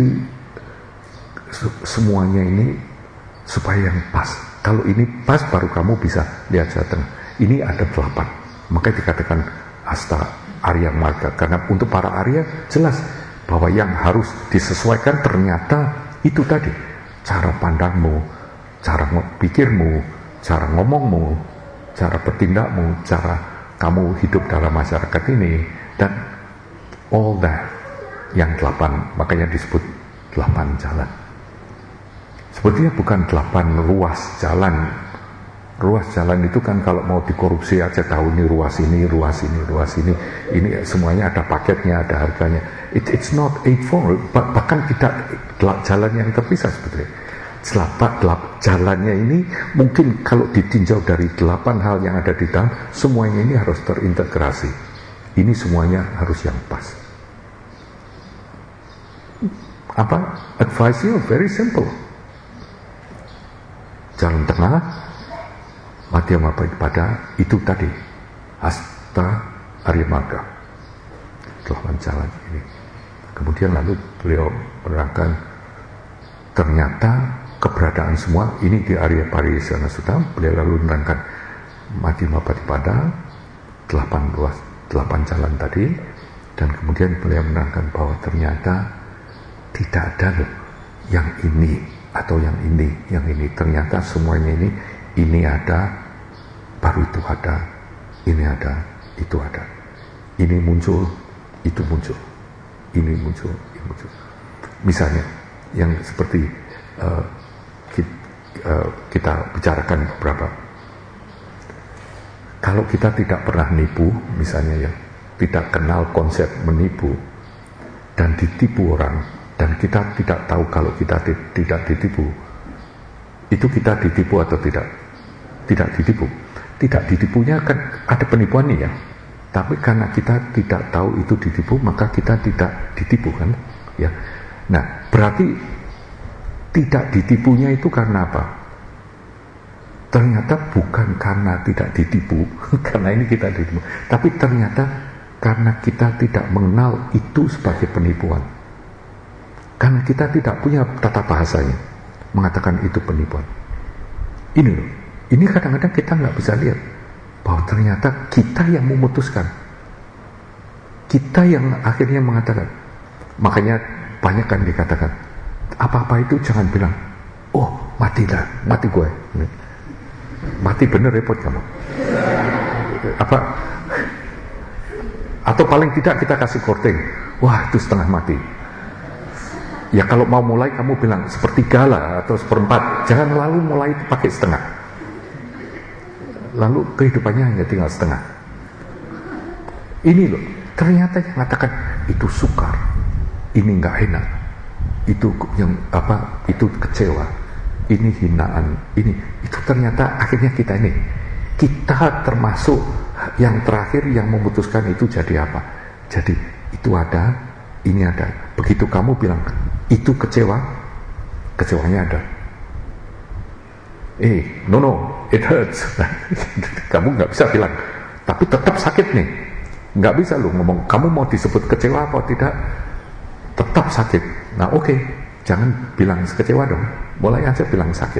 Speaker 1: semuanya ini supaya yang pas. Kalau ini pas baru kamu bisa lihat jalan tengah. Ini ada delapan, makanya dikatakan Asta Arya Marga, karena untuk para Arya jelas bahwa yang harus disesuaikan ternyata itu tadi, cara pandangmu, cara pikirmu, cara ngomongmu, cara bertindakmu, cara kamu hidup dalam masyarakat ini, dan all that, yang delapan, makanya disebut delapan jalan. Sebetulnya bukan delapan ruas jalan. Ruas jalan itu kan kalau mau dikorupsi aja tahu ini ruas ini, ruas ini, ruas ini, ini semuanya ada paketnya, ada harganya. It, it's not eightfold, bahkan tidak jalan yang terpisah sebetulnya. Selapak jalannya ini mungkin kalau ditinjau dari delapan hal yang ada di dalam, semuanya ini harus terintegrasi. Ini semuanya harus yang pas. Apa? Advice-nya very simple. Jalan tengah, Madhyama pada itu tadi, Asta Arya Marga, delapan jalan ini. Kemudian lalu beliau menerangkan ternyata keberadaan semua ini di Arya Pariyesana Sutta. Beliau lalu menerangkan Madhyama pada delapan ruas, delapan jalan tadi, dan kemudian beliau menerangkan bahwa ternyata tidak ada loh yang ini atau yang ini, yang ini. Ternyata semuanya ini, ini ada, baru itu ada, ini ada, itu ada. Ini muncul, itu muncul. Ini muncul, ini muncul. Misalnya, yang seperti uh, kita, uh, kita bicarakan beberapa. Kalau kita tidak pernah nipu, misalnya ya, tidak kenal konsep menipu, dan ditipu orang, dan kita tidak tahu kalau kita di, tidak ditipu, itu kita ditipu atau tidak? Tidak ditipu. Tidak ditipunya kan ada penipuannya ya. Tapi karena kita tidak tahu itu ditipu, maka kita tidak ditipu kan? Ya. Nah, berarti tidak ditipunya itu karena apa? Ternyata bukan karena tidak ditipu, karena ini kita ditipu. Tapi ternyata karena kita tidak mengenal itu sebagai penipuan. Karena kita tidak punya tata bahasanya mengatakan itu penipuan. Ini loh, ini kadang-kadang kita nggak bisa lihat bahwa ternyata kita yang memutuskan, kita yang akhirnya mengatakan. Makanya banyak kan dikatakan apa-apa itu jangan bilang, oh mati dah, mati gue, mati bener repot kamu. Apa? Atau paling tidak kita kasih korting, wah itu setengah mati. Ya kalau mau mulai kamu bilang sepertiga lah atau seperempat, jangan lalu mulai pakai setengah. Lalu kehidupannya hanya tinggal setengah. Ini loh, ternyata yang mengatakan itu sukar, ini nggak enak, itu yang apa, itu kecewa, ini hinaan, ini itu ternyata akhirnya kita ini, kita termasuk yang terakhir yang memutuskan itu jadi apa. Jadi itu ada, ini ada. Begitu kamu bilang itu kecewa, kecewanya ada. Eh, no no, it hurts. Kamu nggak bisa bilang, tapi tetap sakit nih. Nggak bisa lu ngomong, kamu mau disebut kecewa apa tidak, tetap sakit. Nah oke, okay. Jangan bilang kecewa dong, mulai aja bilang sakit.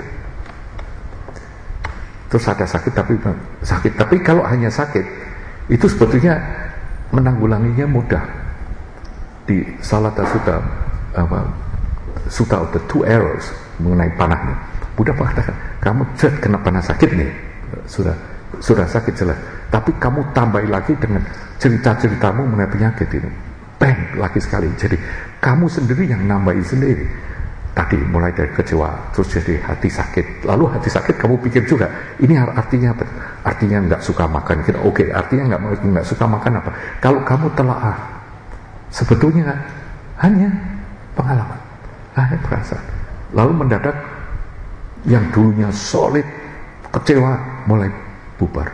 Speaker 1: Terus ada sakit tapi sakit, tapi kalau hanya sakit, itu sebetulnya menanggulanginya mudah. Di Salata Sutta, apa, Sutta of the Two Arrows mengenai panahnya, Buddha mengatakan, kamu jet kena panah sakit nih, sudah sudah sakit jelas. Tapi kamu tambahi lagi dengan cerita-ceritamu mengenai penyakit ini, bang lagi sekali. Jadi kamu sendiri yang nambahi sendiri. Tadi mulai dari kecewa, terus jadi hati sakit. Lalu hati sakit kamu pikir juga, ini artinya apa? Artinya nggak suka makan. Kita oke, okay, artinya nggak nggak suka makan apa? Kalau kamu telaah, sebetulnya hanya pengalaman, hanya perasaan. Lalu mendadak yang dulunya solid, kecewa, mulai bubar.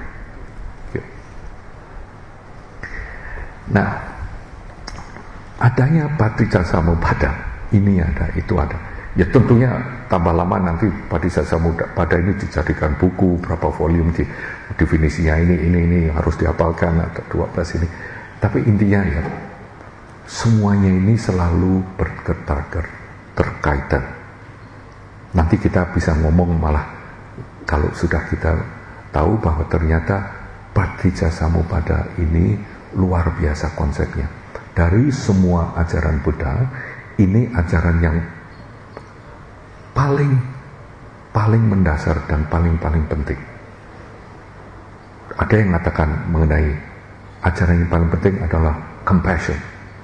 Speaker 1: Nah, adanya Paticcasamuppada, ini ada, itu ada. Ya tentunya tambah lama nanti Paticcasamuppada ini dijadikan buku, berapa volume, di, definisinya ini, ini, ini harus dihafalkan, atau dua belas ini. Tapi intinya ya, semuanya ini selalu berkaitan. Nanti kita bisa ngomong malah, kalau sudah kita tahu bahwa ternyata Paticcasamuppada ini luar biasa konsepnya. Dari semua ajaran Buddha, ini ajaran yang paling paling mendasar dan paling-paling penting. Ada yang mengatakan mengenai ajaran yang paling penting adalah compassion.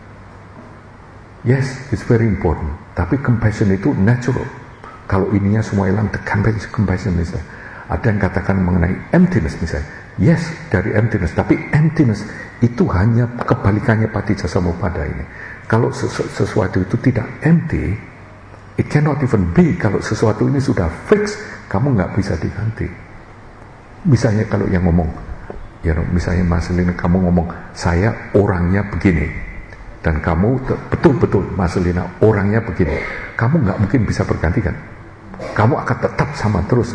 Speaker 1: Yes, it's very important. Tapi compassion itu natural. Kalau ininya semua hilang, the compassion, compassion misalnya. Ada yang katakan mengenai emptiness misalnya. Yes, dari emptiness. Tapi emptiness itu hanya kebalikannya Paticcasamuppada ini. Kalau sesu sesuatu itu tidak empty, it cannot even be. Kalau sesuatu ini sudah fix, kamu nggak bisa diganti. Misalnya kalau yang ngomong, ya misalnya Mas Lina, kamu ngomong, saya orangnya begini, dan kamu betul-betul Mas Lina orangnya begini, kamu nggak mungkin bisa bergantikan. Kamu akan tetap sama terus.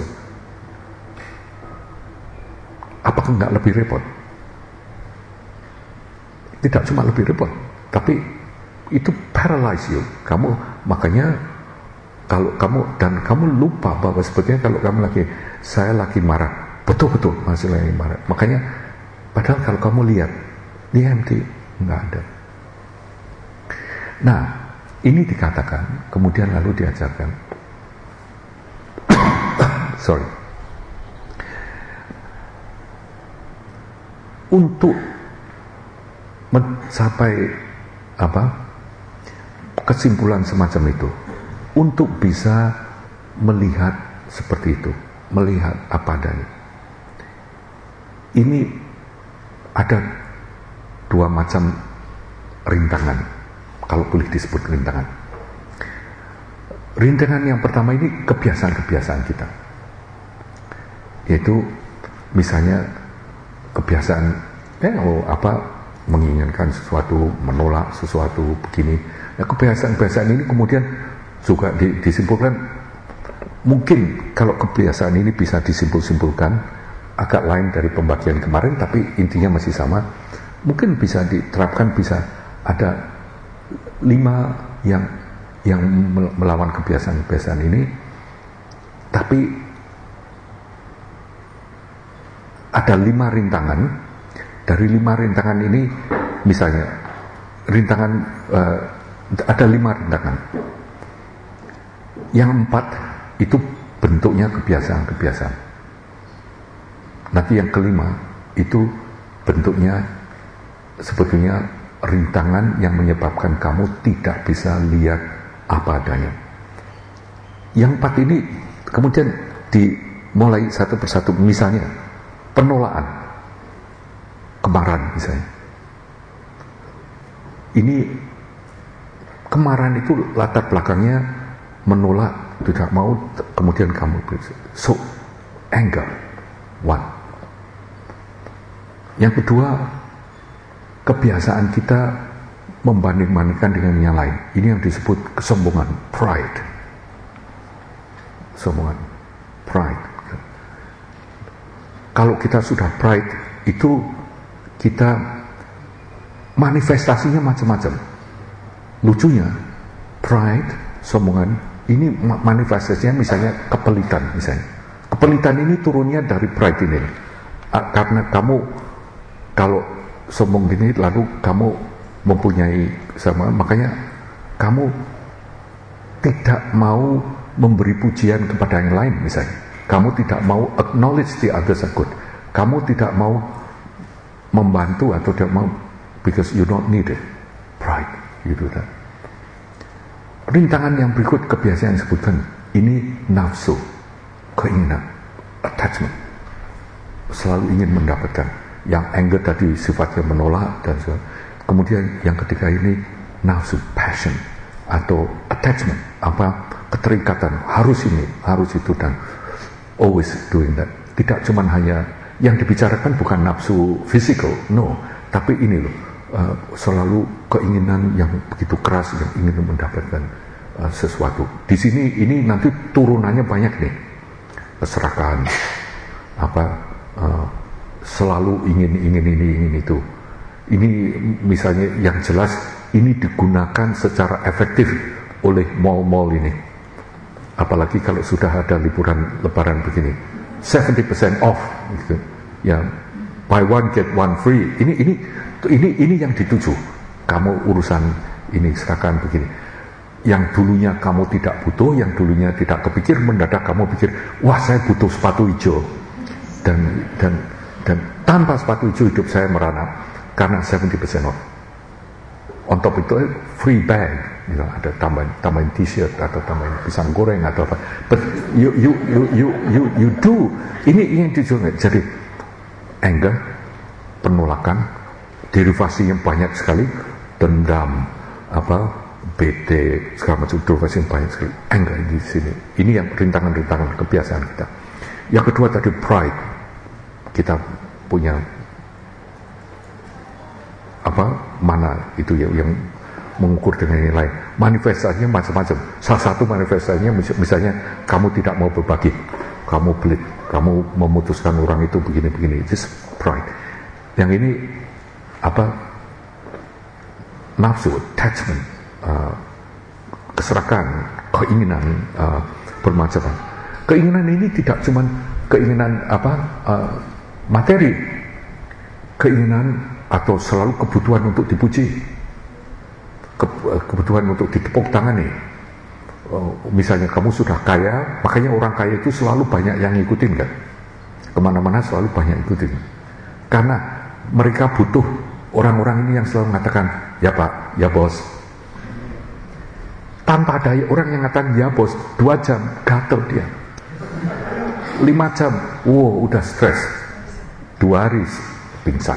Speaker 1: Apakah nggak lebih repot? Tidak cuma lebih repot, tapi itu paralyze you. Kamu makanya kalau kamu dan kamu lupa bahwa sebetulnya kalau kamu lagi saya lagi marah, betul-betul masih lagi marah. Makanya padahal kalau kamu lihat di empty, nggak ada. Nah, ini dikatakan, kemudian lalu diajarkan. Sorry. Untuk mencapai apa kesimpulan semacam itu, untuk bisa melihat seperti itu, melihat apa adanya. Ini ada dua macam rintangan, kalau boleh disebut rintangan. Rintangan yang pertama ini kebiasaan-kebiasaan kita, yaitu misalnya kebiasaan eh oh, apa menginginkan sesuatu, menolak sesuatu begini. Nah, kebiasaan-kebiasaan ini kemudian juga di, disimpulkan, mungkin kalau kebiasaan ini bisa disimpul-simpulkan agak lain dari pembagian kemarin, tapi intinya masih sama. Mungkin bisa diterapkan, bisa ada lima yang yang melawan kebiasaan-kebiasaan ini, tapi ada lima rintangan. Dari lima rintangan ini, misalnya rintangan uh, ada lima rintangan. Yang empat itu bentuknya kebiasaan-kebiasaan. Nanti yang kelima itu bentuknya sebetulnya rintangan yang menyebabkan kamu tidak bisa lihat apa adanya. Yang empat ini kemudian dimulai satu persatu, misalnya penolakan, kemarahan misalnya. Ini kemarahan itu latar belakangnya menolak, tidak mau, kemudian kamu so anger, one. Yang kedua, kebiasaan kita membanding-bandingkan dengan yang lain. Ini yang disebut kesombongan, pride. Kesombongan, pride. Kalau kita sudah pride, itu kita manifestasinya macam-macam. Lucunya, pride, sombongan, ini manifestasinya misalnya kepelitan misalnya. Kepelitan ini turunnya dari pride ini. Karena kamu kalau sombong gini lalu kamu mempunyai sama, makanya kamu tidak mau memberi pujian kepada yang lain misalnya. Kamu tidak mau acknowledge the others are good. Kamu tidak mau membantu atau tidak mau because you don't need it. Pride, you do that. Rintangan yang berikut kebiasaan yang disebutkan, ini nafsu, keinginan, attachment, selalu ingin mendapatkan. Yang anger tadi sifatnya menolak dan sebagainya. Kemudian yang ketiga ini nafsu, passion atau attachment, apa keterikatan, harus ini, harus itu, dan always doing that. Tidak cuma hanya yang dibicarakan bukan nafsu physical, no, tapi ini loh, uh, selalu keinginan yang begitu keras yang ingin mendapatkan uh, sesuatu. Di sini ini nanti turunannya banyak nih, keserakahan, apa uh, selalu ingin ingin ini ingin itu. Ini misalnya yang jelas ini digunakan secara efektif oleh mall-mall ini. Apalagi kalau sudah ada liburan lebaran begini, seventy percent off gitu. Ya, buy one get one free. Ini ini ini ini yang dituju. Kamu urusan ini serahkan begini. Yang dulunya kamu tidak butuh, yang dulunya tidak kepikir, mendadak kamu pikir, wah saya butuh sepatu hijau. Dan dan dan tanpa sepatu hijau hidup saya merana karena seventy percent off. On top itu free bag, you know, ada tambahin tambahin t-shirt atau tambahin pisang goreng atau apa. But you you you you you you do. Ini yang dijual. Jadi anger, penolakan, derivasinya banyak sekali, dendam, apa, bete, segala macam derivasi yang banyak sekali. Anger di sini. Ini yang rintangan-rintangan kebiasaan kita. Yang kedua tadi pride. Kita punya apa, mana itu ya, yang mengukur dengan nilai. Manifestasinya macam-macam. Salah satu manifestasinya misalnya kamu tidak mau berbagi, kamu pelit, kamu memutuskan orang itu begini-begini. This pride. Yang ini apa, nafsu, attachment, uh, keserakan, keinginan uh, bermacam-macam. Keinginan ini tidak cuma keinginan apa uh, materi, keinginan atau selalu kebutuhan untuk dipuji, Ke, kebutuhan untuk ditepuk tangani. Oh, misalnya kamu sudah kaya, makanya orang kaya itu selalu banyak yang ngikutin kan, kemana-mana selalu banyak ikutin, karena mereka butuh orang-orang ini yang selalu mengatakan ya pak, ya bos. Tanpa ada orang yang mengatakan ya bos, dua jam gatel dia, lima jam, wow udah stres, dua hari pingsan.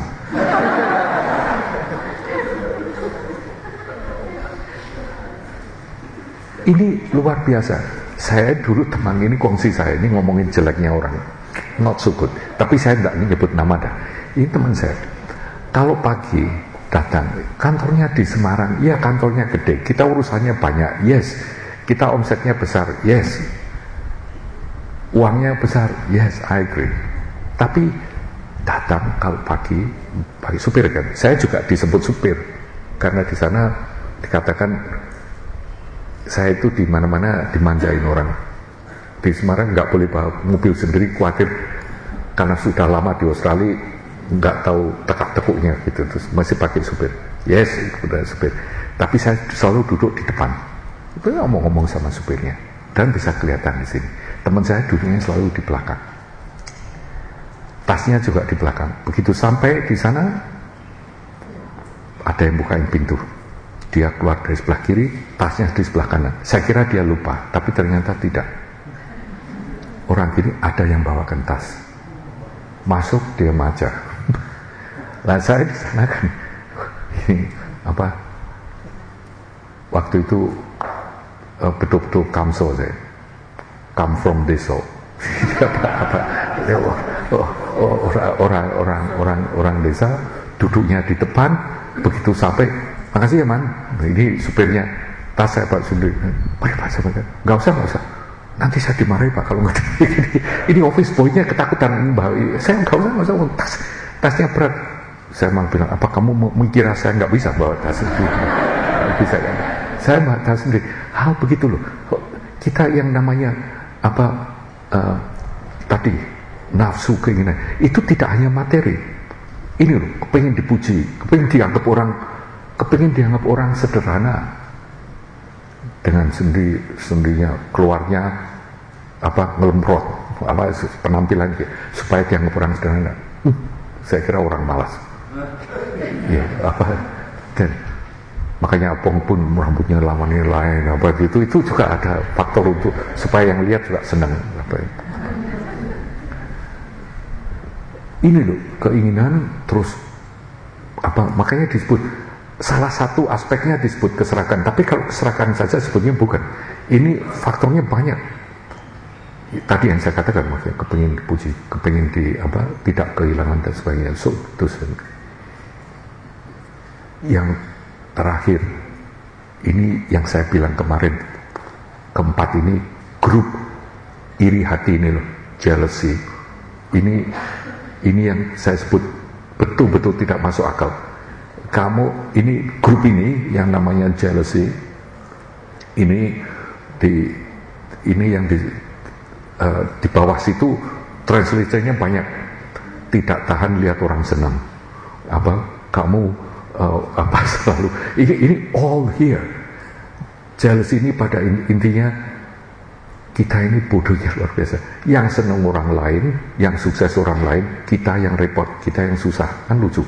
Speaker 1: Ini luar biasa. Saya dulu teman ini kongsi saya ini ngomongin jeleknya orang, not so good. Tapi saya tidak nyebut nama dah. Ini teman saya. Kalau pagi datang, kantornya di Semarang, ya kantornya gede. Kita urusannya banyak, yes. Kita omsetnya besar, yes. Uangnya besar, yes, I agree. Tapi datang kalau pagi, pagi supir kan. Saya juga disebut supir karena di sana dikatakan saya itu di mana-mana dimanjain orang. Di Semarang nggak boleh bawa mobil sendiri, khawatir karena sudah lama di Australia nggak tahu tekak-tekuknya gitu, terus masih pakai supir. Yes, udah supir. Tapi saya selalu duduk di depan. Itu ngomong-ngomong sama supirnya dan bisa kelihatan di sini. Teman saya duduknya selalu di belakang. Tasnya juga di belakang. Begitu sampai di sana ada yang bukain pintu. dia keluar dari sebelah kiri, tasnya di sebelah kanan. Saya kira dia lupa, tapi ternyata tidak. Orang kiri ada yang bawakan tas. Masuk, dia aja. Lah saya di sana kan, ini apa? Waktu itu uh, betul-betul kamso saya, come from deso. apa, apa, oh, oh, orang, orang, orang, orang, orang desa duduknya di depan, begitu sampai, makasih ya man, ini supirnya, tas saya Pak sendiri, mari Pak saya Pak, nggak usah nggak usah, nanti saya dimarahi Pak kalau nggak ini, ini office boy-nya ketakutan, saya nggak usah nggak usah, tas tasnya berat, saya malah bilang, apa kamu mengira saya nggak bisa bawa tas itu, bisa kan? Saya bawa tas sendiri, hal begitu loh, kita yang namanya apa uh, tadi nafsu keinginan itu tidak hanya materi, ini loh, kepengen dipuji, kepengen dianggap orang, kepengen dianggap orang sederhana, dengan sendi sendinya keluarnya apa ngelemprot apa penampilan supaya dianggap orang sederhana. Uh, saya kira orang malas. Ya apa dan makanya Apong pun rambutnya lama nih lain apa gitu, itu juga ada faktor untuk supaya yang lihat juga senang apa ya. Ini loh keinginan terus apa makanya disebut salah satu aspeknya disebut keserakahan, tapi kalau keserakahan saja sebetulnya bukan, ini faktornya banyak. Tadi yang saya katakan maksudnya kepengin dipuji, kepengin di apa tidak kehilangan dan sebagainya. So terus yang terakhir ini yang saya bilang kemarin, keempat ini grup iri hati ini loh, jealousy ini ini yang saya sebut betul-betul tidak masuk akal. Kamu ini grup ini yang namanya jealousy ini di ini yang di uh, di bawah situ translate-nya banyak, tidak tahan lihat orang senang apa kamu uh, apa selalu ini ini all here. Jealousy ini pada intinya kita ini bodohnya luar biasa, yang senang orang lain, yang sukses orang lain, kita yang repot, kita yang susah, kan lucu.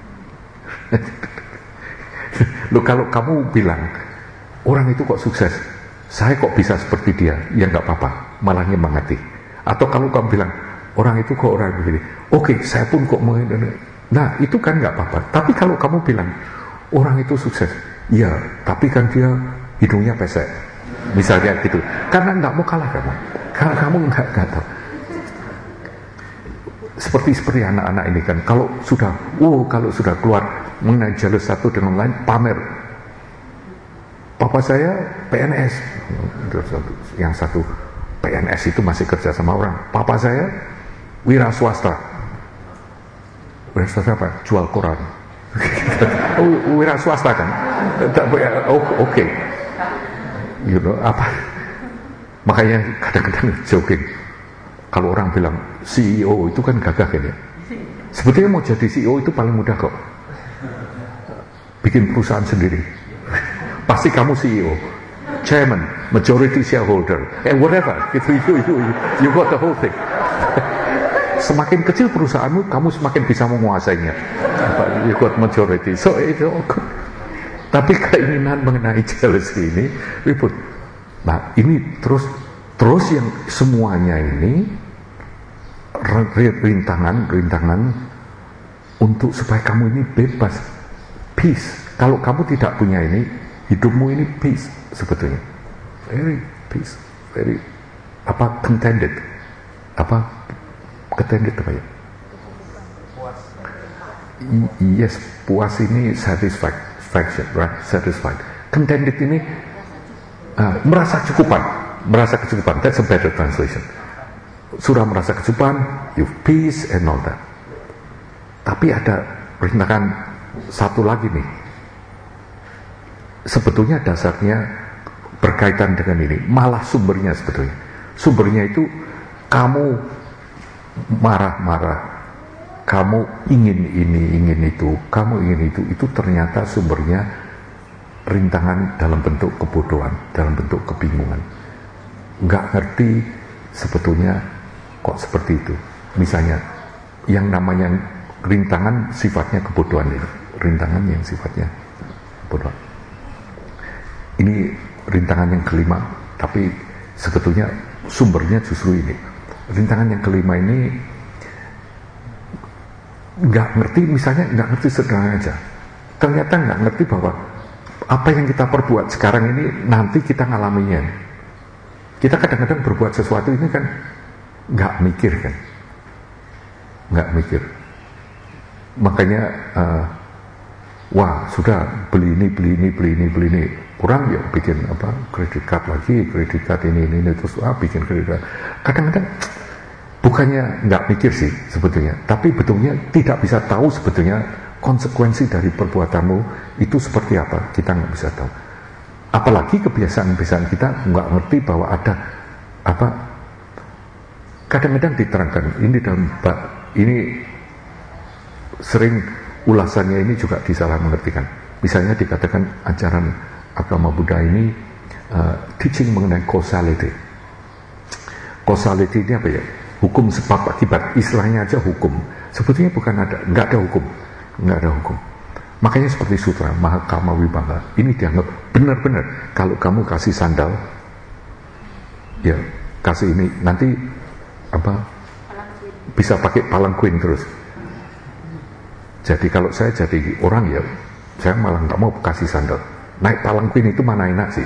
Speaker 1: Loh kalau kamu bilang orang itu kok sukses, saya kok bisa seperti dia, ya nggak apa-apa, malah nyemangati. Atau kalau kamu bilang orang itu kok orang begini, oke okay, saya pun kok mau, nah itu kan nggak apa-apa. Tapi kalau kamu bilang orang itu sukses, ya tapi kan dia hidungnya pesek, misalnya gitu, karena nggak mau kalah kamu, karena kamu nggak nggak tahu. Seperti seperti anak-anak ini kan, kalau sudah, oh kalau sudah keluar mengenai jealous satu dengan lain, pamer. Papa saya P N S, yang satu P N S itu masih kerja sama orang. Papa saya wira swasta, wira swasta apa? Jual koran. Oh, wira swasta kan? Oh, oke. Okay. You know apa? Makanya kadang-kadang joking. Kalau orang bilang C E O itu kan gagah kan ya. Sebetulnya mau jadi C E O itu paling mudah kok. Bikin perusahaan sendiri. Pasti kamu C E O, chairman, majority shareholder, and whatever. Gitu, you, you, you got the whole thing. Semakin kecil perusahaanmu, kamu semakin bisa menguasainya. You got majority. So itu all good. Tapi keinginan mengenai jealousy ini ribut. Nah ini terus terus yang semuanya ini rintangan rintangan untuk supaya kamu ini bebas, peace. Kalau kamu tidak punya ini, hidupmu ini peace sebetulnya, very peace, very apa contented, apa contented apa ya? Yes, puas ini satisfied. Right? Satisfied. Contented ini uh, merasa cukupan, merasa kecukupan. That's a better translation. Sudah merasa kecukupan, you peace and all that. Tapi ada rintangan satu lagi nih. Sebetulnya dasarnya berkaitan dengan ini, malah sumbernya sebetulnya. Sumbernya itu kamu marah-marah. Kamu ingin ini, ingin itu, kamu ingin itu, itu ternyata sumbernya rintangan dalam bentuk kebodohan, dalam bentuk kebingungan. Nggak ngerti sebetulnya kok seperti itu. Misalnya, yang namanya rintangan sifatnya kebodohan ini, rintangan yang sifatnya kebodohan. ini rintangan yang kelima, tapi sebetulnya sumbernya justru ini. Rintangan yang kelima ini nggak ngerti, misalnya nggak ngerti sederhana aja. Ternyata nggak ngerti bahwa apa yang kita perbuat sekarang ini nanti kita ngalaminya. Kita kadang-kadang berbuat sesuatu ini kan nggak mikir kan, nggak mikir. Makanya uh, wah sudah beli ini, beli ini, beli ini, beli ini, kurang ya bikin apa kredit card lagi, kredit card ini, ini, ini terus ah bikin kredit card. Kadang-kadang bukannya nggak mikir sih sebetulnya, tapi betulnya tidak bisa tahu sebetulnya konsekuensi dari perbuatanmu itu seperti apa, kita nggak bisa tahu. Apalagi kebiasaan-kebiasaan kita nggak ngerti bahwa ada apa. Kadang-kadang diterangkan ini dalam bab ini sering ulasannya ini juga disalah mengertikan. Misalnya dikatakan ajaran agama Buddha ini uh, teaching mengenai causality. Causality ini apa ya? Hukum sebab akibat, istilahnya aja hukum. Sebetulnya bukan ada, nggak ada hukum, nggak ada hukum. Makanya seperti sutra Mahakama Vibhaga ini dianggap benar-benar kalau kamu kasih sandal, ya kasih ini nanti apa bisa pakai palanquin terus. Jadi kalau saya jadi orang ya, saya malah nggak mau kasih sandal. Naik palanquin itu mana enak sih?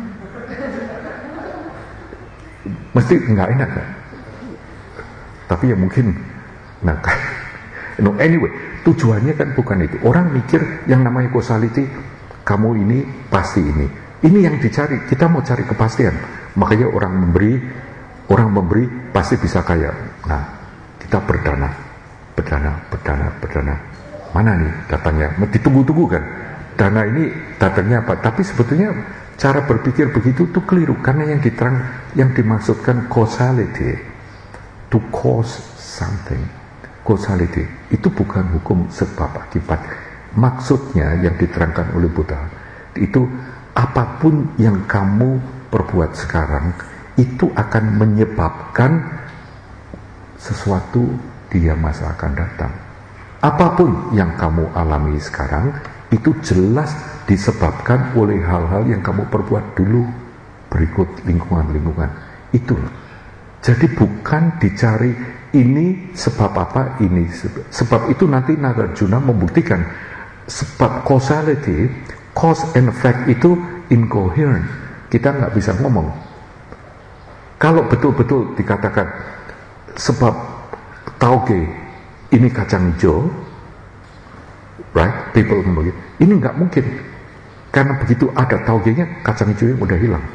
Speaker 1: Mesti nggak enak kan? Tapi ya mungkin, nah no anyway, tujuannya kan bukan itu. Orang mikir yang namanya causality, kamu ini pasti ini. Ini yang dicari. Kita mau cari kepastian. Makanya orang memberi, orang memberi pasti bisa kaya. Nah, kita berdana, berdana, berdana, berdana. Mana nih datangnya? Ditunggu-tunggu kan? Dana ini datangnya apa? Tapi sebetulnya cara berpikir begitu tuh keliru. Karena yang diterang, yang dimaksudkan causality, to cause something. Causality itu bukan hukum sebab akibat. Maksudnya yang diterangkan oleh Buddha itu apapun yang kamu perbuat sekarang itu akan menyebabkan sesuatu di masa akan datang. Apapun yang kamu alami sekarang itu jelas disebabkan oleh hal-hal yang kamu perbuat dulu berikut lingkungan-lingkungan itu. Jadi bukan dicari ini sebab apa, ini sebab, sebab itu nanti Nagarjuna membuktikan sebab causality, cause and effect itu incoherent. Kita nggak bisa ngomong. Kalau betul-betul dikatakan sebab tauge ini kacang hijau, right? People begitu. Ini nggak mungkin. Karena begitu ada taugenya, kacang hijau yang udah hilang.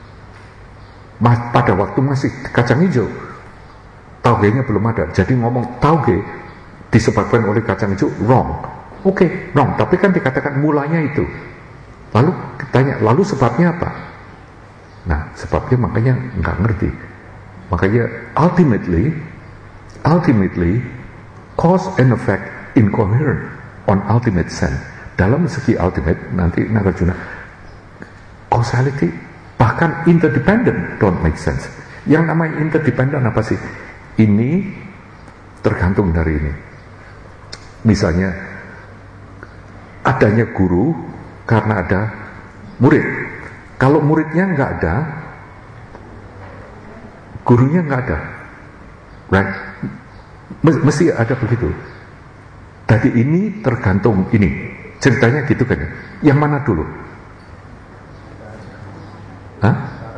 Speaker 1: Pada waktu masih kacang hijau, taugenya belum ada. Jadi ngomong tauge disebabkan oleh kacang hijau, wrong. Oke, okay, wrong. Tapi kan dikatakan mulanya itu. Lalu tanya, lalu sebabnya apa? Nah, sebabnya makanya nggak ngerti. Makanya ultimately, ultimately, cause and effect incoherent on ultimate sense. Dalam segi ultimate, nanti Nagarjuna, causality bahkan interdependent don't make sense. Yang namanya interdependent apa sih? Ini tergantung dari ini. Misalnya adanya guru karena ada murid. Kalau muridnya nggak ada, gurunya nggak ada, right? Mesti ada begitu. Tadi ini tergantung ini. Ceritanya gitu kan ya? Yang mana dulu? Hah?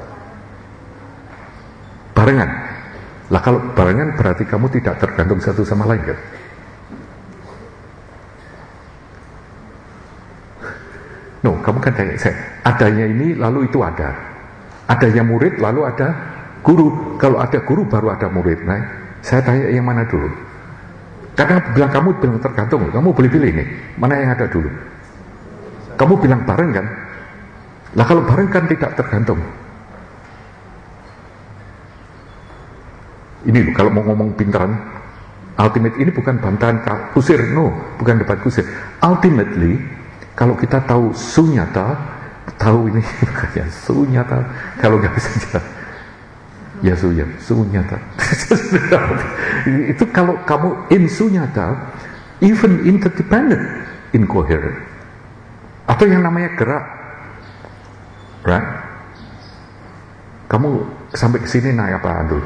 Speaker 1: Barengan. Lah kalau barengan berarti kamu tidak tergantung satu sama lain kan? No, kamu kan tanya saya, adanya ini lalu itu ada. Adanya murid lalu ada guru. Kalau ada guru baru ada murid. Nah, saya tanya yang mana dulu? Karena bilang kamu bilang tergantung, kamu boleh pilih nih, mana yang ada dulu. Kamu bilang bareng kan? Lah kalau bareng kan tidak tergantung. Ini loh, kalau mau ngomong pintaran, ultimate ini bukan bantahan kusir, no, bukan debat kusir. Ultimately, kalau kita tahu sunyata, tahu ini ya sunyata, kalau nggak bisa jelas. Ya sunya, sunyata. Itu kalau kamu in sunyata, even interdependent, incoherent. Atau yang namanya gerak. right? Kamu sampai ke sini naik apa, Andul?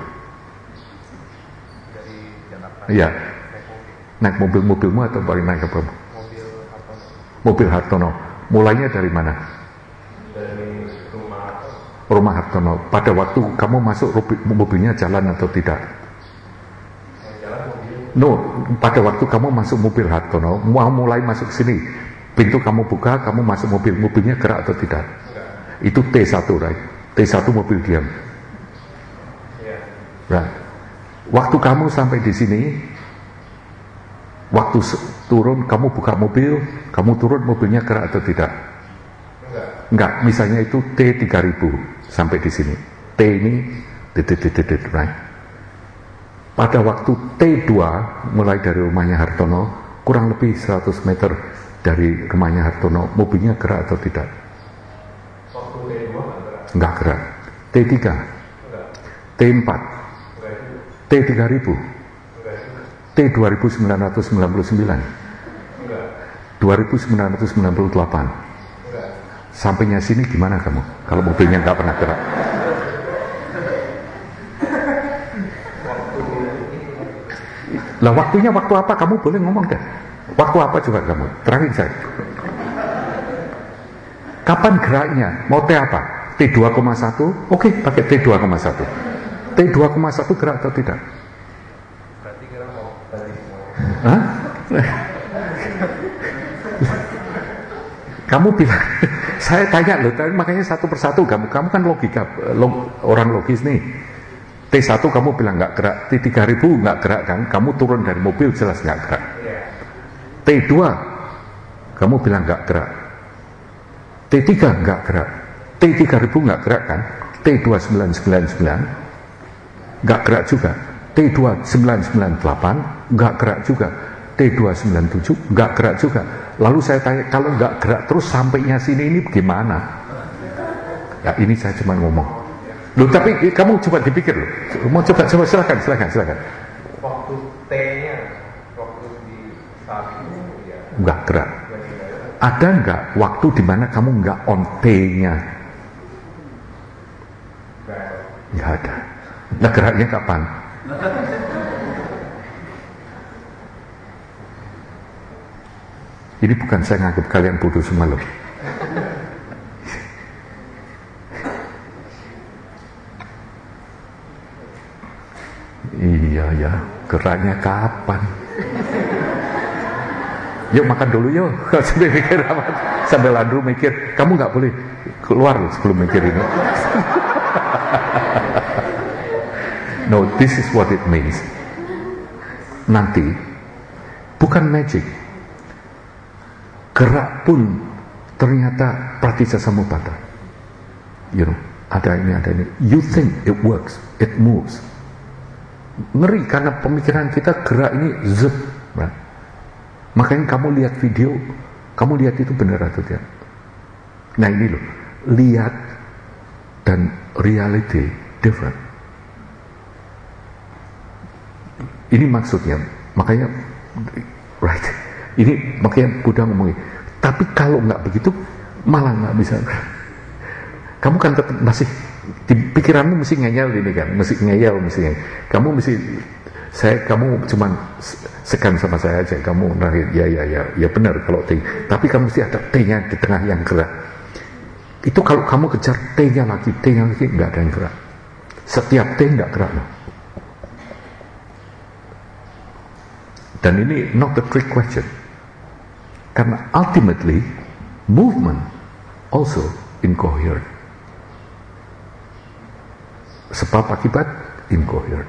Speaker 2: Dari Jakarta.
Speaker 1: Iya. Naik mobil-mobilmu atau naik apa?
Speaker 2: Mobil Hartono.
Speaker 1: Mobil Hartono. Mulainya dari mana?
Speaker 2: Dari rumah Hartono.
Speaker 1: Rumah Hartono. Pada waktu kamu masuk mobilnya jalan atau tidak?
Speaker 2: Jalan mobil.
Speaker 1: No, pada waktu kamu masuk mobil Hartono, mau mulai masuk sini, pintu kamu buka, kamu masuk mobil, mobilnya gerak atau tidak?
Speaker 2: Enggak.
Speaker 1: Itu T satu, right? T satu mobil diam.
Speaker 2: Iya.
Speaker 1: Right. Waktu kamu sampai di sini, waktu turun kamu buka mobil, kamu turun mobilnya gerak atau tidak?
Speaker 2: Enggak.
Speaker 1: Enggak, misalnya itu T tiga ribu sampai di sini. T ini titik-titik, right? Pada waktu T dua mulai dari rumahnya Hartono, kurang lebih seratus meter dari rumahnya Hartono, mobilnya gerak atau tidak?
Speaker 2: Waktu T dua enggak gerak.
Speaker 1: Enggak gerak. T tiga,
Speaker 2: Enggak.
Speaker 1: T empat,
Speaker 2: Enggak juga.
Speaker 1: T tiga ribu,
Speaker 2: Enggak juga.
Speaker 1: T dua ribu sembilan ratus sembilan puluh sembilan,
Speaker 2: Enggak.
Speaker 1: dua ribu sembilan ratus sembilan puluh delapan.
Speaker 2: Enggak.
Speaker 1: Sampainya sini gimana kamu? Kalau mobilnya nggak pernah gerak. Lah waktunya waktu apa? Kamu boleh ngomong deh. Waktu apa coba kamu? Terangin saya. Kapan geraknya? Mau T apa? T dua koma satu? Oke, pakai T dua koma satu. T dua koma satu gerak atau tidak?
Speaker 2: Berarti kira mau tadi semua.
Speaker 1: Hah? Kamu bilang, saya tanya loh, makanya satu persatu kamu, kamu kan logika, log, orang logis nih. T satu kamu bilang nggak gerak, T tiga ribu nggak gerak kan, kamu turun dari mobil jelas nggak gerak.
Speaker 2: Iya.
Speaker 1: T dua kamu bilang nggak gerak, T tiga nggak gerak, T tiga ribu nggak gerak kan, T dua sembilan sembilan sembilan nggak gerak juga, T dua sembilan sembilan delapan nggak gerak juga, T dua sembilan tujuh nggak gerak juga. Lalu saya tanya, kalau nggak gerak terus sampainya sini ini gimana? Ya ini saya cuma ngomong. Loh tapi kamu coba dipikir loh. Mau coba coba silakan silakan silakan.
Speaker 2: Waktu T-nya, waktu di saat itu ya.
Speaker 1: Nggak gerak.
Speaker 2: Berarti enggak gerak.
Speaker 1: Ada nggak waktu di mana kamu nggak on T-nya?
Speaker 2: Enggak ada.
Speaker 1: Nggak ada. Nah geraknya kapan? Ini bukan saya nganggap kalian bodoh semua loh. Iya ya, geraknya kapan? Yuk makan dulu yuk. Sambil mikir apa? Sambil Andrew mikir, kamu nggak boleh keluar loh sebelum mikir ini. No, this is what it means. Nanti bukan magic. Gerak pun ternyata Pratitya Samuppada. You know, ada ini, ada ini. You think it works, it moves. Ngeri karena pemikiran kita gerak ini zep. Right? Makanya kamu lihat video, kamu lihat itu benar atau tidak? Nah ini loh, lihat dan reality different. Ini maksudnya, makanya, right? Ini makanya Buddha ngomongin. Tapi kalau nggak begitu, malah nggak bisa. Kamu kan tetap masih di pikiranmu mesti ngeyel ini kan, mesti ngeyel, mesti ngeyel. Kamu mesti, saya, kamu cuman sekan sama saya aja. Kamu nari, ya ya ya, ya benar kalau T. Tapi kamu mesti ada T-nya di tengah yang gerak. Itu kalau kamu kejar T-nya lagi, T-nya lagi nggak ada yang gerak. Setiap T nggak gerak loh. Dan ini not the trick question. Karena ultimately, movement also incoherent. Sebab akibat incoherent.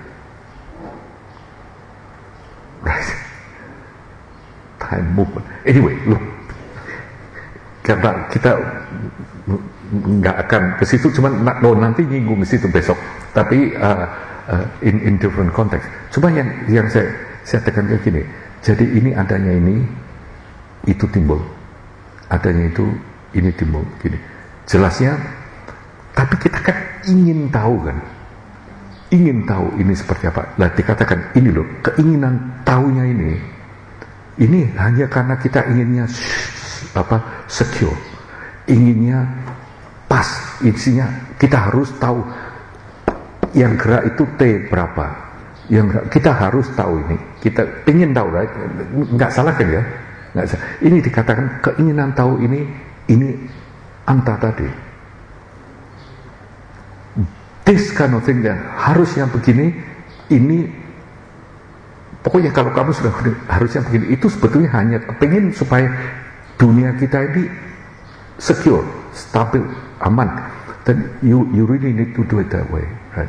Speaker 1: Right? Time movement. Anyway, look. Karena kita nggak akan ke situ, cuman no, nanti nyinggung ke situ besok. Tapi uh, uh, in in different context. Coba yang yang saya saya tekankan gini. Jadi ini adanya ini, itu timbul. Adanya itu, ini timbul. Gini. Jelasnya, tapi kita kan ingin tahu kan. Ingin tahu ini seperti apa. Lah dikatakan ini loh, keinginan tahunya ini, ini hanya karena kita inginnya apa secure, inginnya pas isinya. Kita harus tahu yang gerak itu T berapa, yang gerak, kita harus tahu ini. Kita ingin tahu, right? Nggak salah kan ya? Nggak salah. Ini dikatakan keinginan tahu ini, ini anta tadi. This kind of thing yang harusnya begini, ini pokoknya kalau kamu sudah harusnya begini, itu sebetulnya hanya pengen supaya dunia kita ini secure, stabil, aman. Dan you you really need to do it that way, right?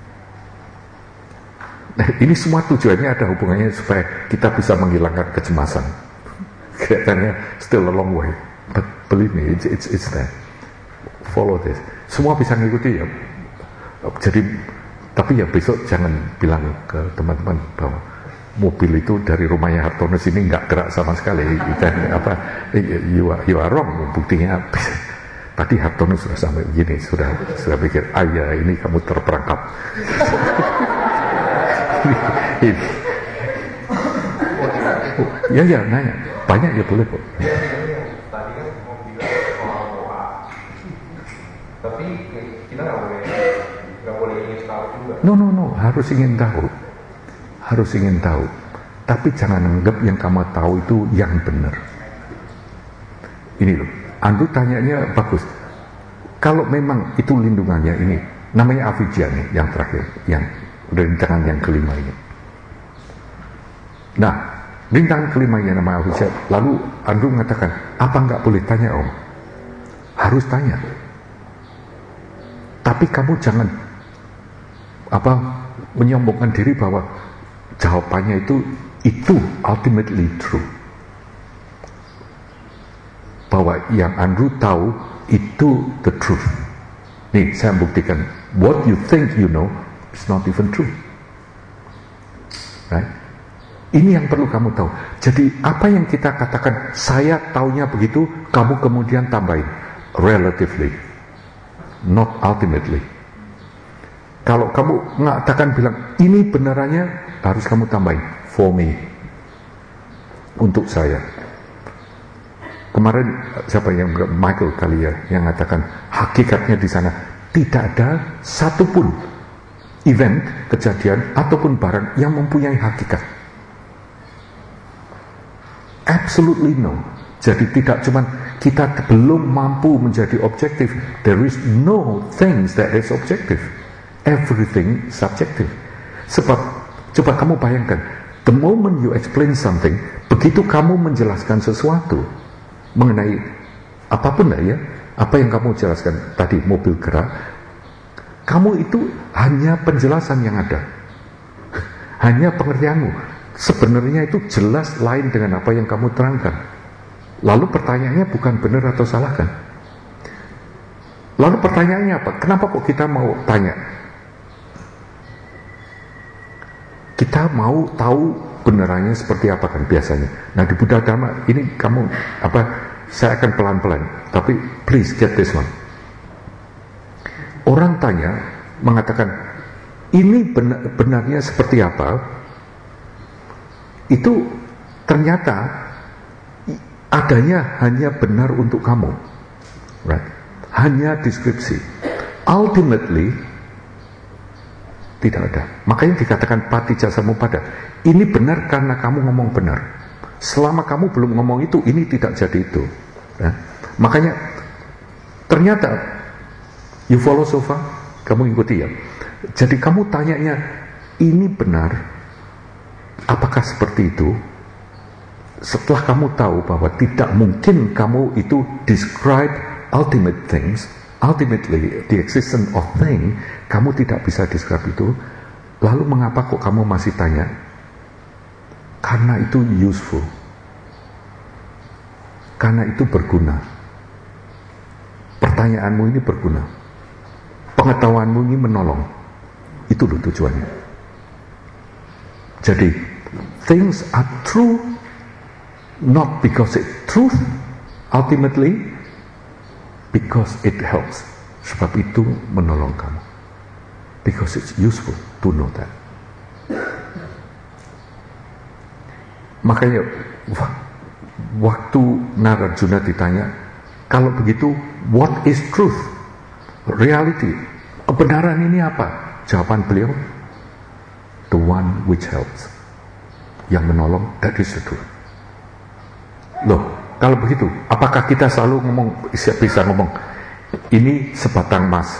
Speaker 1: Nah, ini semua tujuannya ada hubungannya supaya kita bisa menghilangkan kecemasan. Kelihatannya still a long way, but believe me, it's it's, it's there. Follow this. Semua bisa ngikuti ya. Jadi, tapi ya besok jangan bilang ke teman-teman bahwa mobil itu dari rumahnya Hartono sini nggak gerak sama sekali. Dan apa, you are, you are wrong. Buktinya tadi Hartono sudah sampai begini, sudah sudah pikir, ah ya ini kamu terperangkap. Ini. Ya ya nanya, banyak ya boleh kok.
Speaker 2: Tadi kan mau bilang soal doa, tapi kita nggak boleh nggak boleh ingin tahu juga.
Speaker 1: No no no, harus ingin tahu, harus ingin tahu. Tapi jangan anggap yang kamu tahu itu yang benar. Ini loh, Andrew tanyanya bagus. Kalau memang itu lindungannya ini, namanya avijja nih, yang terakhir, yang rintangan yang kelima ini. Nah, rintangan kelima yang namanya avijja. Lalu Andrew mengatakan, apa nggak boleh tanya om? Harus tanya. Tapi kamu jangan apa menyombongkan diri bahwa jawabannya itu itu ultimately true. Bahwa yang Andrew tahu itu the truth. Nih, saya buktikan. What you think you know is not even true. Right? Ini yang perlu kamu tahu. Jadi apa yang kita katakan saya taunya begitu, kamu kemudian tambahin relatively, not ultimately. Kalau kamu mengatakan bilang ini benarannya, harus kamu tambahin for me, untuk saya. Kemarin siapa yang Michael kali ya yang mengatakan hakikatnya di sana tidak ada satupun event, kejadian ataupun barang yang mempunyai hakikat. Absolutely no. Jadi tidak cuman kita belum mampu menjadi objektif. There is no things that is objective. Everything subjective. Sebab coba kamu bayangkan, the moment you explain something, begitu kamu menjelaskan sesuatu mengenai apapun lah ya, apa yang kamu jelaskan tadi mobil gerak, kamu itu hanya penjelasan yang ada, hanya pengertianmu. Sebenarnya itu jelas lain dengan apa yang kamu terangkan. Lalu pertanyaannya bukan benar atau salah kan? Lalu pertanyaannya apa? Kenapa kok kita mau tanya? Kita mau tahu benarannya seperti apa kan biasanya. Nah di Buddha Dharma ini kamu apa? Saya akan pelan-pelan. Tapi please get this one. Orang tanya mengatakan ini benar, benarnya seperti apa? Itu ternyata adanya hanya benar untuk kamu, right? Hanya deskripsi. Ultimately tidak ada. Makanya dikatakan patijja samuppada. Ini benar karena kamu ngomong benar. Selama kamu belum ngomong itu, ini tidak jadi itu. Ya. Makanya ternyata you follow so far, kamu ikuti ya. Jadi kamu tanyanya ini benar. Apakah seperti itu? Setelah kamu tahu bahwa tidak mungkin kamu itu describe ultimate things, ultimately the existence of thing, kamu tidak bisa describe itu, lalu mengapa kok kamu masih tanya? Karena itu useful. Karena itu berguna. Pertanyaanmu ini berguna. Pengetahuanmu ini menolong. Itu loh tujuannya. Jadi, things are true not because it's truth ultimately, because it helps. Sebab itu menolong kamu. Because it's useful to know that. Makanya waktu Narajuna ditanya, kalau begitu what is truth? reality, kebenaran ini apa? Jawaban beliau, the one which helps, yang menolong, that is the truth. Loh, kalau begitu, apakah kita selalu ngomong, bisa ngomong, ini sebatang emas?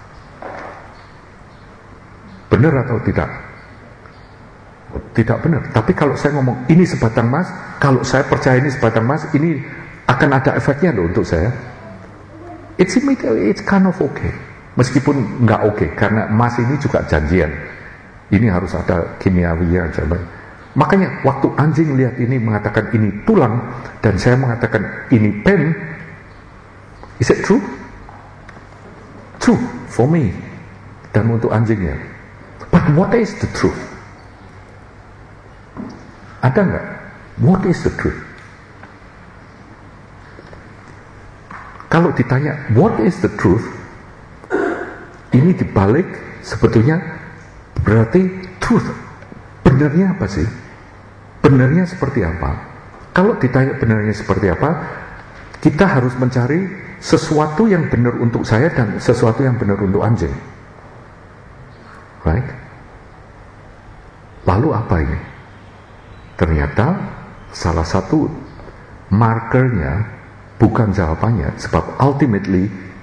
Speaker 1: Benar atau tidak? Tidak benar. Tapi kalau saya ngomong, ini sebatang emas, kalau saya percaya ini sebatang emas, ini akan ada efeknya loh untuk saya. It's it's kind of okay. Meskipun nggak oke, okay, karena emas ini juga janjian. Ini harus ada kimiawinya. Makanya waktu anjing lihat ini mengatakan ini tulang, dan saya mengatakan ini pen, is it true? True for me dan untuk anjingnya. But what is the truth? Ada nggak? What is the truth? Kalau ditanya what is the truth, ini dibalik sebetulnya berarti truth. Benarnya apa sih? Benarnya seperti apa? Kalau ditanya benarnya seperti apa, kita harus mencari sesuatu yang benar untuk saya dan sesuatu yang benar untuk anjing. Right? Lalu apa ini? Ternyata salah satu markernya bukan jawabannya, sebab ultimately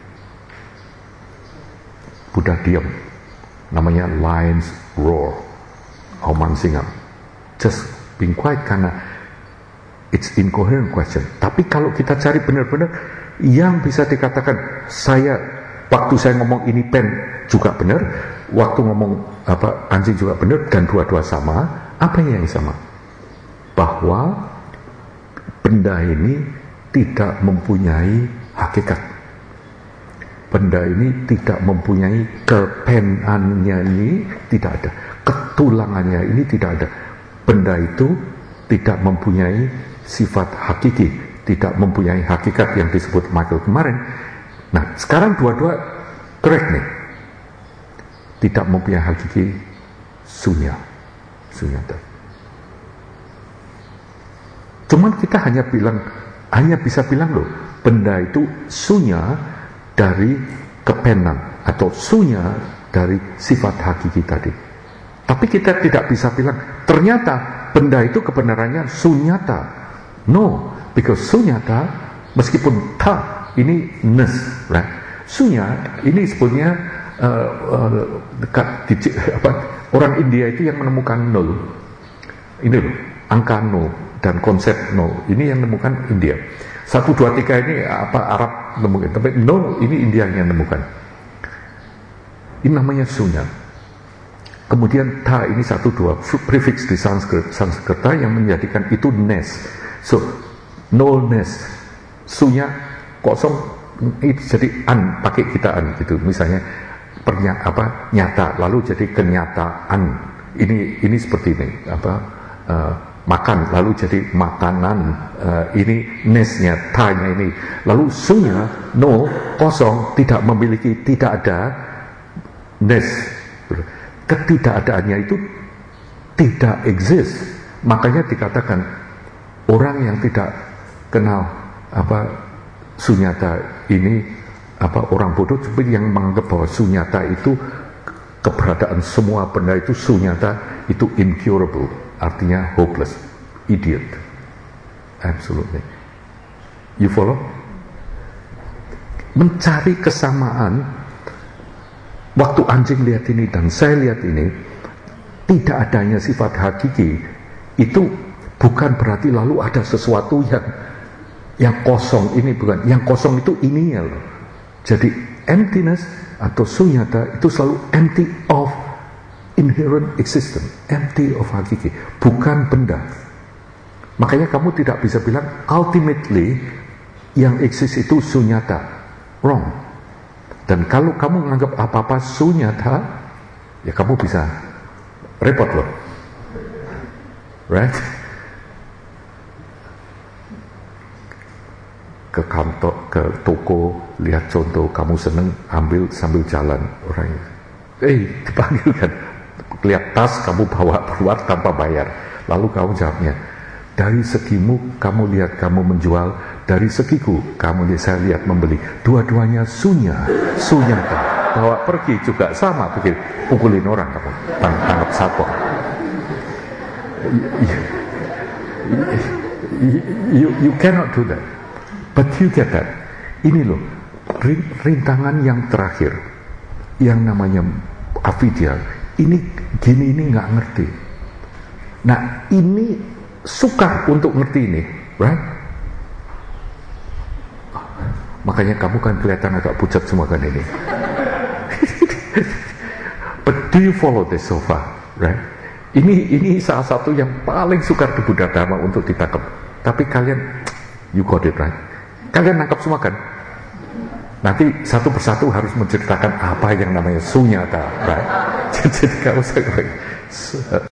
Speaker 1: Buddha diam. Namanya lion's roar, auman singa. Just being quiet karena it's incoherent question. Tapi kalau kita cari benar-benar yang bisa dikatakan, saya waktu saya ngomong ini pen juga benar, waktu ngomong apa anjing juga benar, dan dua-dua sama. Apa yang sama? Bahwa benda ini tidak mempunyai hakikat. Benda ini tidak mempunyai kepenannya, ini tidak ada. Ketulangannya ini tidak ada. Benda itu tidak mempunyai sifat hakiki, tidak mempunyai hakikat yang disebut Michael kemarin. Nah, sekarang dua-dua correct nih. Tidak mempunyai hakiki, sunya, sunyata. Cuman kita hanya bilang, hanya bisa bilang loh, benda itu sunya dari kepenan atau sunya dari sifat hakiki tadi. Tapi kita tidak bisa bilang ternyata benda itu kebenarannya sunyata. No, because sunyata meskipun ta ini nes, right? Sunya ini sebetulnya uh, uh, dekat di, apa, orang India itu yang menemukan nol. Ini loh, angka nol dan konsep nol ini yang menemukan India. Satu dua tiga ini apa Arab nemukan, tapi nol ini India yang nemukan. Ini namanya sunya. Kemudian ta ini satu dua prefix di Sanskrit, Sanskerta yang menjadikan itu nes. So nol nes, sunya kosong itu jadi an, pakai kitaan gitu. Misalnya pernya apa nyata, lalu jadi kenyataan. Ini ini seperti ini apa uh, makan, lalu jadi makanan. Uh, ini nesnya, tanya ini. Lalu sunya no kosong, tidak memiliki, tidak ada nes. Ketidakadaannya itu tidak exist. Makanya dikatakan orang yang tidak kenal apa sunyata ini apa orang bodoh, seperti yang menganggap bahwa sunyata itu keberadaan semua benda itu sunyata itu incurable, artinya hopeless, idiot. Absolutely. You follow? Mencari kesamaan. Waktu anjing lihat ini dan saya lihat ini, tidak adanya sifat hakiki itu bukan berarti lalu ada sesuatu yang yang kosong. Ini bukan, yang kosong itu ininya loh. Jadi emptiness atau sunyata itu selalu empty of inherent existence, empty of hakiki, bukan benda. Makanya kamu tidak bisa bilang ultimately yang exist itu sunyata. Wrong. Dan kalau kamu menganggap apa-apa sunyata, ya kamu bisa repot loh. Right? Ke kantor, ke toko, lihat contoh, kamu seneng, ambil sambil jalan. Orangnya, eh dipanggil kan, lihat tas kamu bawa keluar tanpa bayar. Lalu kamu jawabnya, dari segimu kamu lihat kamu menjual dari segiku kamu saya lihat membeli, dua-duanya sunya, sunyata. Bawa pergi juga sama, begitu pukulin orang kamu, tang tangkap satpam. You, you cannot do that, but you get that. Ini loh rintangan yang terakhir, yang namanya avidya. Ini gini ini nggak ngerti. Nah ini sukar untuk ngerti ini, right? Makanya kamu kan kelihatan agak pucat semua kan ini. But do you follow this so far, right? Ini ini salah satu yang paling sukar di Buddha Dharma untuk ditangkap. Tapi kalian, you got it right. Kalian nangkap semua kan? Nanti satu persatu harus menceritakan apa yang namanya sunyata, right? Jadi kamu usah